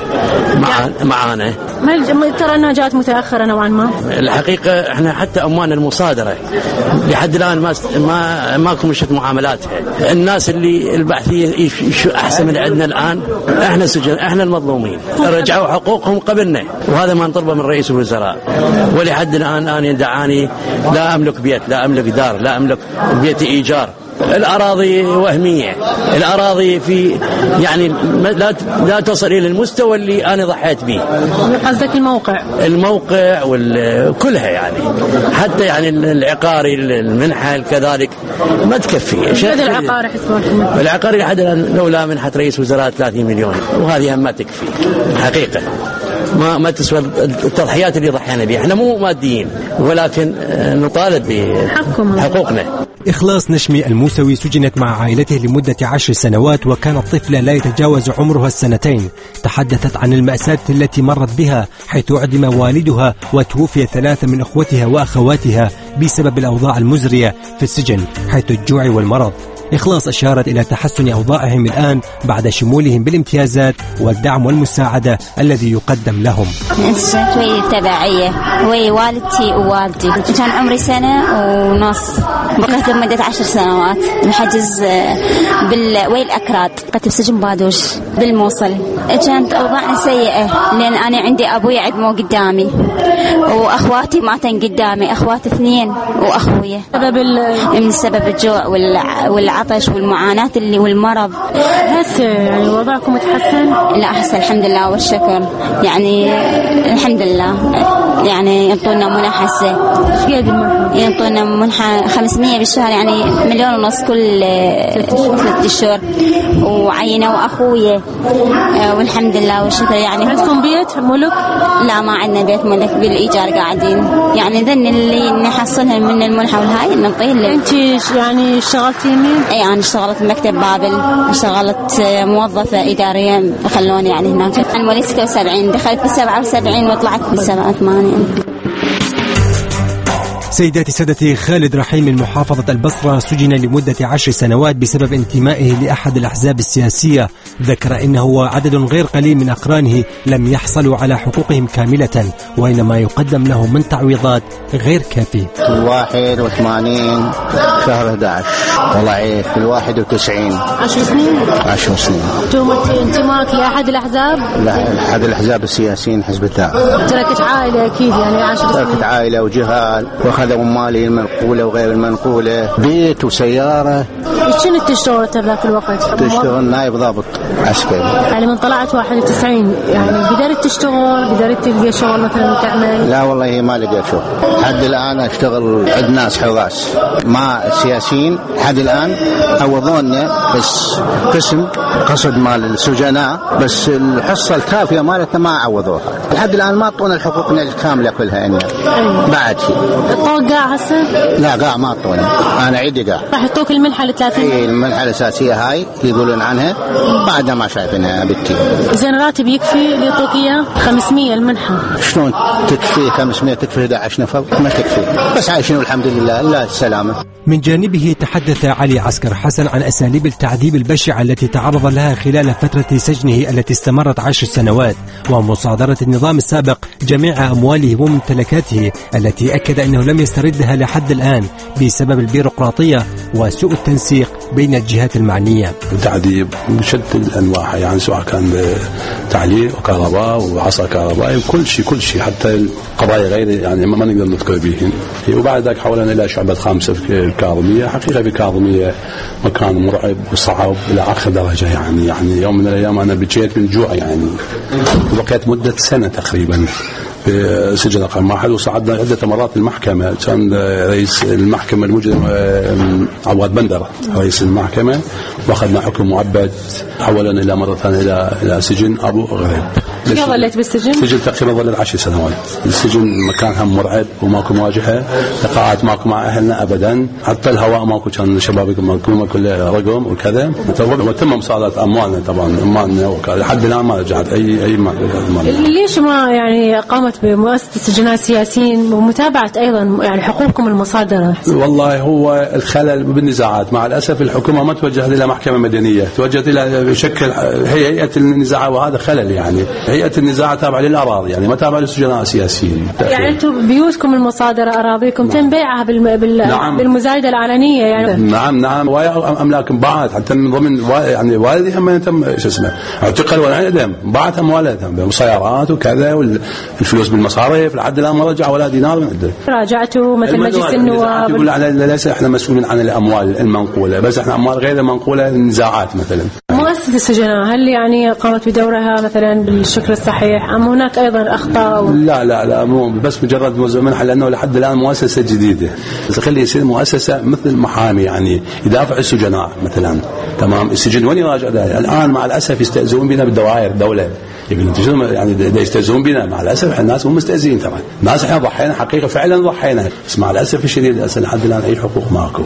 معانا. ترى أنها جاءت متأخرة نوعا ما. الحقيقة احنا حتى أموال المصادرة لحد الآن ماكو مشت معاملاتها. الناس اللي البعثية أحسن من عندنا الآن، احنا سجن، احنا المظلومين، رجعوا حقوقهم قبلنا، وهذا ما نطلبه من رئيس الوزراء. ولحد الآن أنا يدعاني لا أملك بيت، لا أملك دار، لا أملك بيت إيجار. الأراضي وهمية، الأراضي في يعني لا تصل إلى المستوى اللي أنا ضحيت به. قصدك الموقع وكلها يعني، حتى يعني العقاري، المنحة كذلك ما تكفي. هذا العقاري العقاري لحد الآن لولا منحة رئيس وزراء 30 مليون، وهذه ما تكفي حقيقة. ما تسوى التضحيات اللي ضحينا بها. احنا مو ماديين، ولكن نطالب بحقوقنا. إخلاص نشمي الموسوي سجنت مع عائلته لمدة 10 سنوات، وكانت طفلة لا يتجاوز عمرها 2. تحدثت عن المأساة التي مرت بها، حيث أعدم والدها وتوفي 3 من أخوتها وأخواتها بسبب الأوضاع المزرية في السجن حيث الجوع والمرض. إخلاص أشارت إلى تحسن أوضاعهم الآن بعد شمولهم بالامتيازات والدعم والمساعدة الذي يقدم لهم. انسجنت ويا تبعية ويا والدتي ووالدي، كان عمري 1.5 سنة، بقيت لمدة 10 سنوات. الحجز ويا الأكراد، بقيت بسجن بادوش بالموصل. كانت أوضاعنا سيئة، لأن أنا عندي أبوي عدمه قدامي وأخواتي ماتن قدامي، أخوات 2 وأخويا. من سبب الجوع والعطش والمعاناة اللي والمرض. هسه يعني وضعكم متحسن؟ لا هسه الحمد لله والشكر، يعني الحمد لله. يعني ينطونا منحة هسه. ايش قد المنحة؟ ينطونا منحة 500 بالشهر، يعني 1.5 مليون كل 3 أشهر. وعينوا أخويا والحمد لله والشكر. يعني عندكم بيت ملك؟ لا ما عندنا بيت ملك، بالإيجار قاعدين. يعني ذن اللي نحصلها من المنحة والهاي نعطيه. أنت يعني اشتغلتي مين؟ أي أنا اشتغلت مكتب بابل، اشتغلت موظفة إدارية خلوني يعني هناك. أنا مواليد 76، دخلت ب77 وطلعت ب87. سيداتي سادتي، خالد رحيم من محافظة البصرة سجن لمدة 10 سنوات بسبب انتمائه لأحد الأحزاب السياسية. ذكر إنه وعدد غير قليل من أقرانه لم يحصلوا على حقوقهم كاملة، وإنما يقدم لهم من تعويضات غير كافية. 81 شهر 11 والله في 91 10 سنين. 10 سنين. انتماك لأحد الأحزاب؟ لا، أحد الأحزاب السياسيين حزب الدعم. تركت عائلة أكيد يعني 10 سنين. تركت عائلة وجهال، وأخذوا مالي المنقولة وغير المنقولة، بيت وسيارة. شنو تشتغل ذاك الوقت؟ تشتغل نائب ضابط عسكري. يعني من طلعت 91 يعني قدرت تشتغل، قدرت تلقى شغل مثلا تعمل؟ لا والله ما لقيت شغل حد الآن. أشتغل عند ناس حراس مع سياسيين حد الآن. عوضونا بس قسم قصد مال السجناء، بس الحصة الكافية مالتنا ما عوضوها لحد الآن. ما أعطونا حقوقنا الكاملة كلها يعني. بعد شيء الطوق قاع هسه؟ لا قاع ما أعطوني. أنا عندي قاع. راح يعطوك المنحة ال30؟ إيه المنحة الأساسية هاي يقولون عنها، بعدها ما شايفينها بنتي. زين راتب يكفي اللي يعطوك إياه؟ 500 المنحة. شلون تكفي 500؟ تكفي 11 نفر؟ ما تكفي، بس عايشين والحمد لله. الله السلامة. من جانبه تحدث علي عسكر حسن عن أساليب التعذيب البشعة التي تعرض لها خلال فترة سجنه التي استمرت 10 سنوات، ومصادرة النظام السابق جميع أمواله وممتلكاته التي أكد أنه لم يستردها لحد الآن بسبب البيروقراطية وسوء التنسيق بين الجهات المعنية. التعذيب بشتى الأنواع، يعني سواء كان تعليق وكهرباء وعصا كهربائي وكل شيء حتى القضايا غير يعني ما نقدر نذكر بهن. وبعد ذلك حولنا إلى شعبة 5 في الكاظمية. حقيقة بالكاظمية مكان مرعب وصعب إلى آخر درجة، يعني يوم من الأيام أنا بكيت من الجوع يعني. وبقيت مدة سنة تقريبا في سجن رقم 1، وصعدنا عدة مرات المحكمة. كان رئيس المحكمة المجرم عواد بندر رئيس المحكمة، واخذنا حكم مؤبد. حولنا إلى مرة ثانية إلى سجن أبو غريب. كيف ظليت بالسجن؟ سجن تقريبا ظلت 10 سنوات. السجن مكان هم مرعب وماكو مواجهة، لقاءات ماكو مع أهلنا أبدا، حتى الهواء ماكو. كان الشباب ماكو كله رقم وكذا. وتم مصادرة أموالنا طبعا، أموالنا لحد الآن ما رجعت أي مال. ليش ما يعني قامت بمؤسسة السجناء السياسيين ومتابعة أيضا يعني حقوقكم المصادرة؟ والله هو الخلل بالنزاعات مع الأسف. الحكومة ما توجهت إلى محكمة مدنية، توجهت إلى شكل هيئة النزاع، وهذا خلل. يعني هيئة النزاع تابعة للأراضي، يعني ما تابعة للسجناء السياسيين. يعني أنتم بيوتكم المصادرة أراضيكم تم بيعها نعم. بالمزايدة العلنية يعني. نعم وأملاك باعت حتى من ضمن يعني والدي هم تم اعتقل ولا يدم، باعت أموالهم بسيارات وكذا، والفلوس بالمصاريف لحد الآن ما رجع ولا دينار من عنده. راجعتوا مثل مجلس النواب؟ يقول ليس احنا مسؤولين عن الأموال المنقولة، بس احنا أموال غير المنقولة النزاعات مثلا. مؤسسة السجناء هل يعني قامت بدورها مثلا بالشكل الصحيح أم هناك أيضا أخطاء؟ لا مو بس مجرد منحة، لأنه لحد الآن مؤسسة جديدة. خلي يصير مؤسسة مثل المحامي يعني يدافع السجناء مثلا. تمام. السجن وين يراجع الآن؟ مع الأسف يستأذون بنا بالدوائر الدولة، يقولون يعني يستأذون بنا. مع الأسف الناس مو مستأذين ترى، الناس احنا ضحينا حقيقة فعلا ضحينا، بس مع الأسف الشديد لحد الآن أي حقوق ماكو.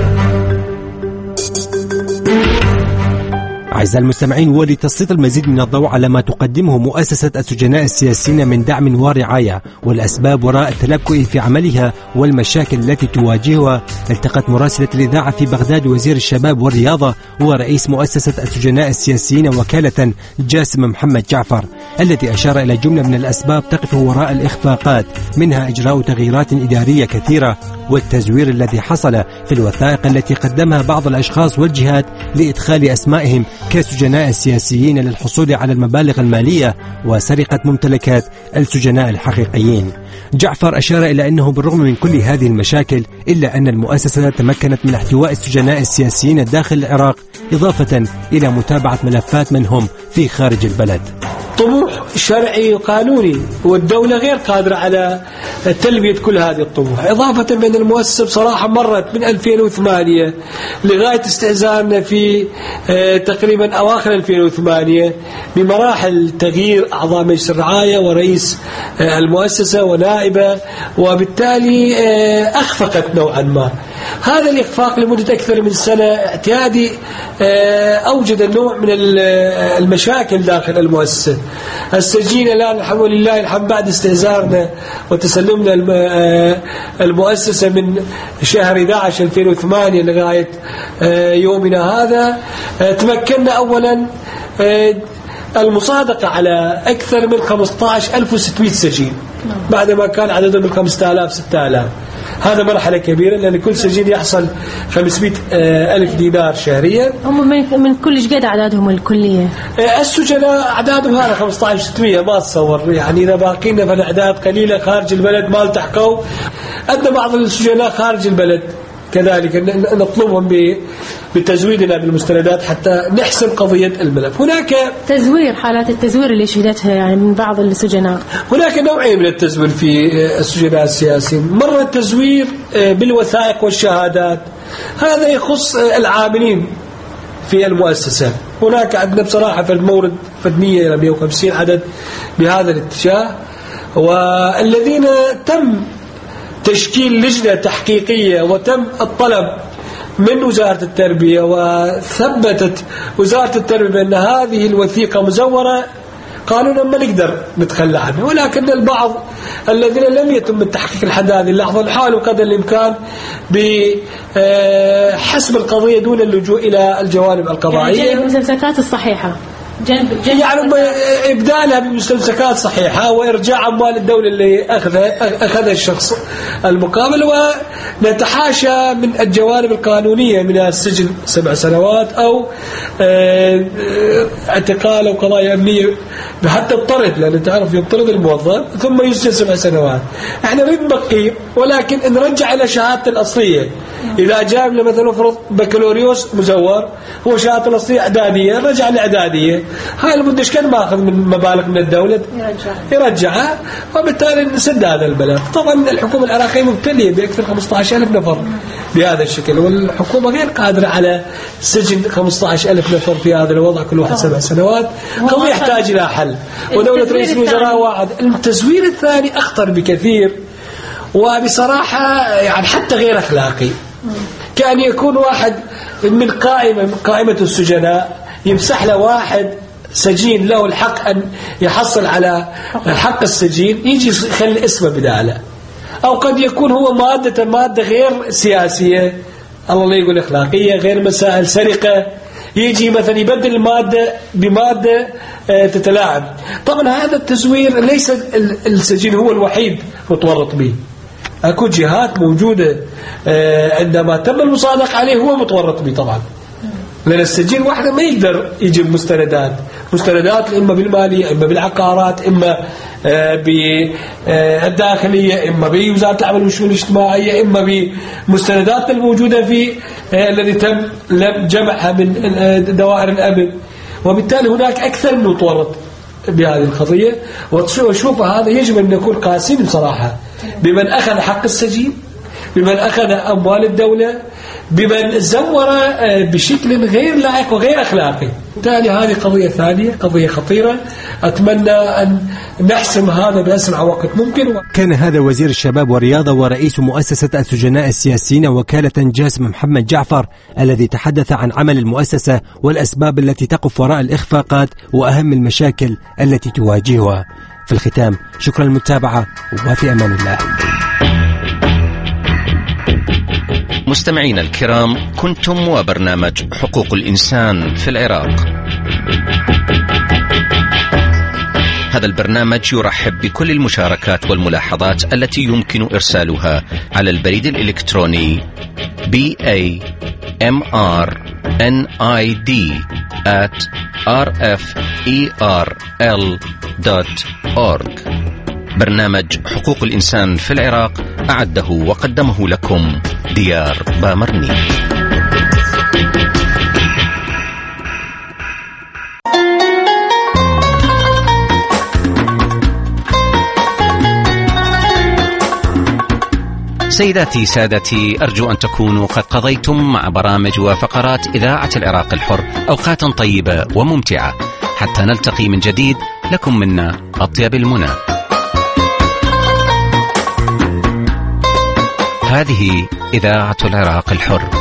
أعزائي المستمعين، ولتسليط المزيد من الضوء على ما تقدمه مؤسسة السجناء السياسيين من دعم ورعاية والأسباب وراء التلكؤ في عملها والمشاكل التي تواجهها، التقت مراسلة الإذاعة في بغداد وزير الشباب والرياضة ورئيس مؤسسة السجناء السياسيين وكالة جاسم محمد جعفر. الذي أشار إلى جملة من الأسباب تقف وراء الإخفاقات، منها إجراء تغييرات إدارية كثيرة والتزوير الذي حصل في الوثائق التي قدمها بعض الأشخاص والجهات لإدخال أسمائهم كسجناء السياسيين للحصول على المبالغ المالية وسرقة ممتلكات السجناء الحقيقيين. جعفر أشار إلى أنه بالرغم من كل هذه المشاكل إلا أن المؤسسة تمكنت من احتواء السجناء السياسيين داخل العراق، إضافة إلى متابعة ملفات من هم في خارج البلد. طموح شرعي وقانوني والدولة غير قادرة على تلبية كل هذه الطموح، إضافة بأن المؤسسة بصراحة مرت من 2008 لغاية استئذاننا في تقريبا أواخر 2008 بمراحل تغيير أعضاء مجلس الرعاية ورئيس المؤسسة ونائبة، وبالتالي أخفقت نوعا ما. هذا الإخفاق لمدة أكثر من سنة اعتيادي أوجد نوع من المشاكل داخل المؤسسة. السجين الآن الحمد لله الحمد بعد استئذاننا وتسلمنا المؤسسة من شهر 11 2008 لغاية يومنا هذا، تمكنا أولا المصادقة على أكثر من 15,600 سجين بعدما كان عددهم من 5,000 6,000. هذا مرحلة كبيرة لأن كل سجين يحصل 500,000 دينار شهريا. هم من كل قد أعدادهم الكلية؟ السجناء أعدادهم هذا 15,600 ما تصور، يعني إذا باقينا فالأعداد قليلة خارج البلد ما التحقوا. عندنا بعض السجناء خارج البلد كذلك نطلبهم بتزويدنا بالمستندات حتى نحسم قضية الملف. هناك تزوير، حالات التزوير اللي شهدتها يعني من بعض السجناء. هناك نوعين من التزوير في السجناء السياسيين، مرة التزوير بالوثائق والشهادات، هذا يخص العاملين في المؤسسة. هناك عندنا بصراحة في المورد فدنية إلى 150 عدد بهذا الاتجاه، والذين تم تشكيل لجنة تحقيقية وتم الطلب من وزارة التربية وثبتت وزارة التربية بأن هذه الوثيقة مزورة قانونا ما نقدر نتخلى عنه. ولكن البعض الذين لم يتم التحقيق لحد هذه اللحظة حاولوا قدر الإمكان بحسم القضية دون اللجوء إلى الجوانب القضائية، يعني المستمسكات الصحيحة يعني إبدالها بمستمسكات صحيحة وإرجاع أموال الدولة اللي أخذها الشخص المقابل، ونتحاشى من الجوانب القانونية من السجن 7 سنوات أو اعتقال أو قضايا أمنية حتى الطرد، لأن تعرف يطرد الموظف ثم يسجن 7 سنوات. احنا نريد نبقي ولكن نرجع إلى شهادة الأصلية. إذا جاب لنا مثلا نفرض بكالوريوس مزور هو شهادة الأصلية إعدادية، رجع لإعدادية، هاي المدش كان ماخذ من مبالغ من الدولة يرجعها، وبالتالي نسد هذا البلد. طبعا الحكومة العراقية مبتلية بأكثر 15,000 نفر بهذا الشكل، والحكومة غير قادرة على سجن 15,000 نفر في هذا الوضع كل واحد 7 سنوات. قضية يحتاج إلى حل، ودولة رئيس الوزراء وعد. التزوير الثاني أخطر بكثير وبصراحة يعني حتى غير أخلاقي. كان يكون واحد من قائمة السجناء يمسح له واحد سجين له الحق أن يحصل على حق السجين، يجي يخلي اسمه بداله. أو قد يكون هو مادة غير سياسية، الله لا يقول أخلاقية، غير مسائل سرقة، يجي مثلا يبدل المادة بمادة تتلاعب. طبعا هذا التزوير ليس السجين هو الوحيد متورط به، أكو جهات موجودة عندما تم المصادقة عليه هو متورط به طبعا، لأن السجين واحدة ما يقدر يجيب مستندات إما بالمالية إما بالعقارات إما بالداخلية إما بوزارة العمل والشؤون الاجتماعية إما بمستندات الموجودة في الذي تم جمعها من دوائر الأمن، وبالتالي هناك أكثر من متورط بهذه القضية. وشوف هذا يجب أن نكون قاسين بصراحة بمن أخذ حق السجين، بمن أخذ أموال الدولة، بمن زور بشكل غير لائق وغير أخلاقي. بالتالي هذه قضية ثانية، قضية خطيرة، أتمنى أن نحسم هذا بأسرع وقت ممكن. كان هذا وزير الشباب والرياضة ورئيس مؤسسة السجناء السياسيين وكالة جاسم محمد جعفر، الذي تحدث عن عمل المؤسسة والأسباب التي تقف وراء الإخفاقات وأهم المشاكل التي تواجهها. في الختام شكرا للمتابعة وفي أمان الله. مستمعينا الكرام، كنتم وبرنامج حقوق الإنسان في العراق. هذا البرنامج يرحب بكل المشاركات والملاحظات التي يمكن إرسالها على البريد الإلكتروني BAMRNID@rferl.org. برنامج حقوق الإنسان في العراق أعده وقدمه لكم ديار بامرني. سيداتي سادتي، أرجو أن تكونوا قد قضيتم مع برامج وفقرات إذاعة العراق الحر أوقاتا طيبة وممتعة. حتى نلتقي من جديد، لكم منا أطيب المنى. هذه إذاعة العراق الحر.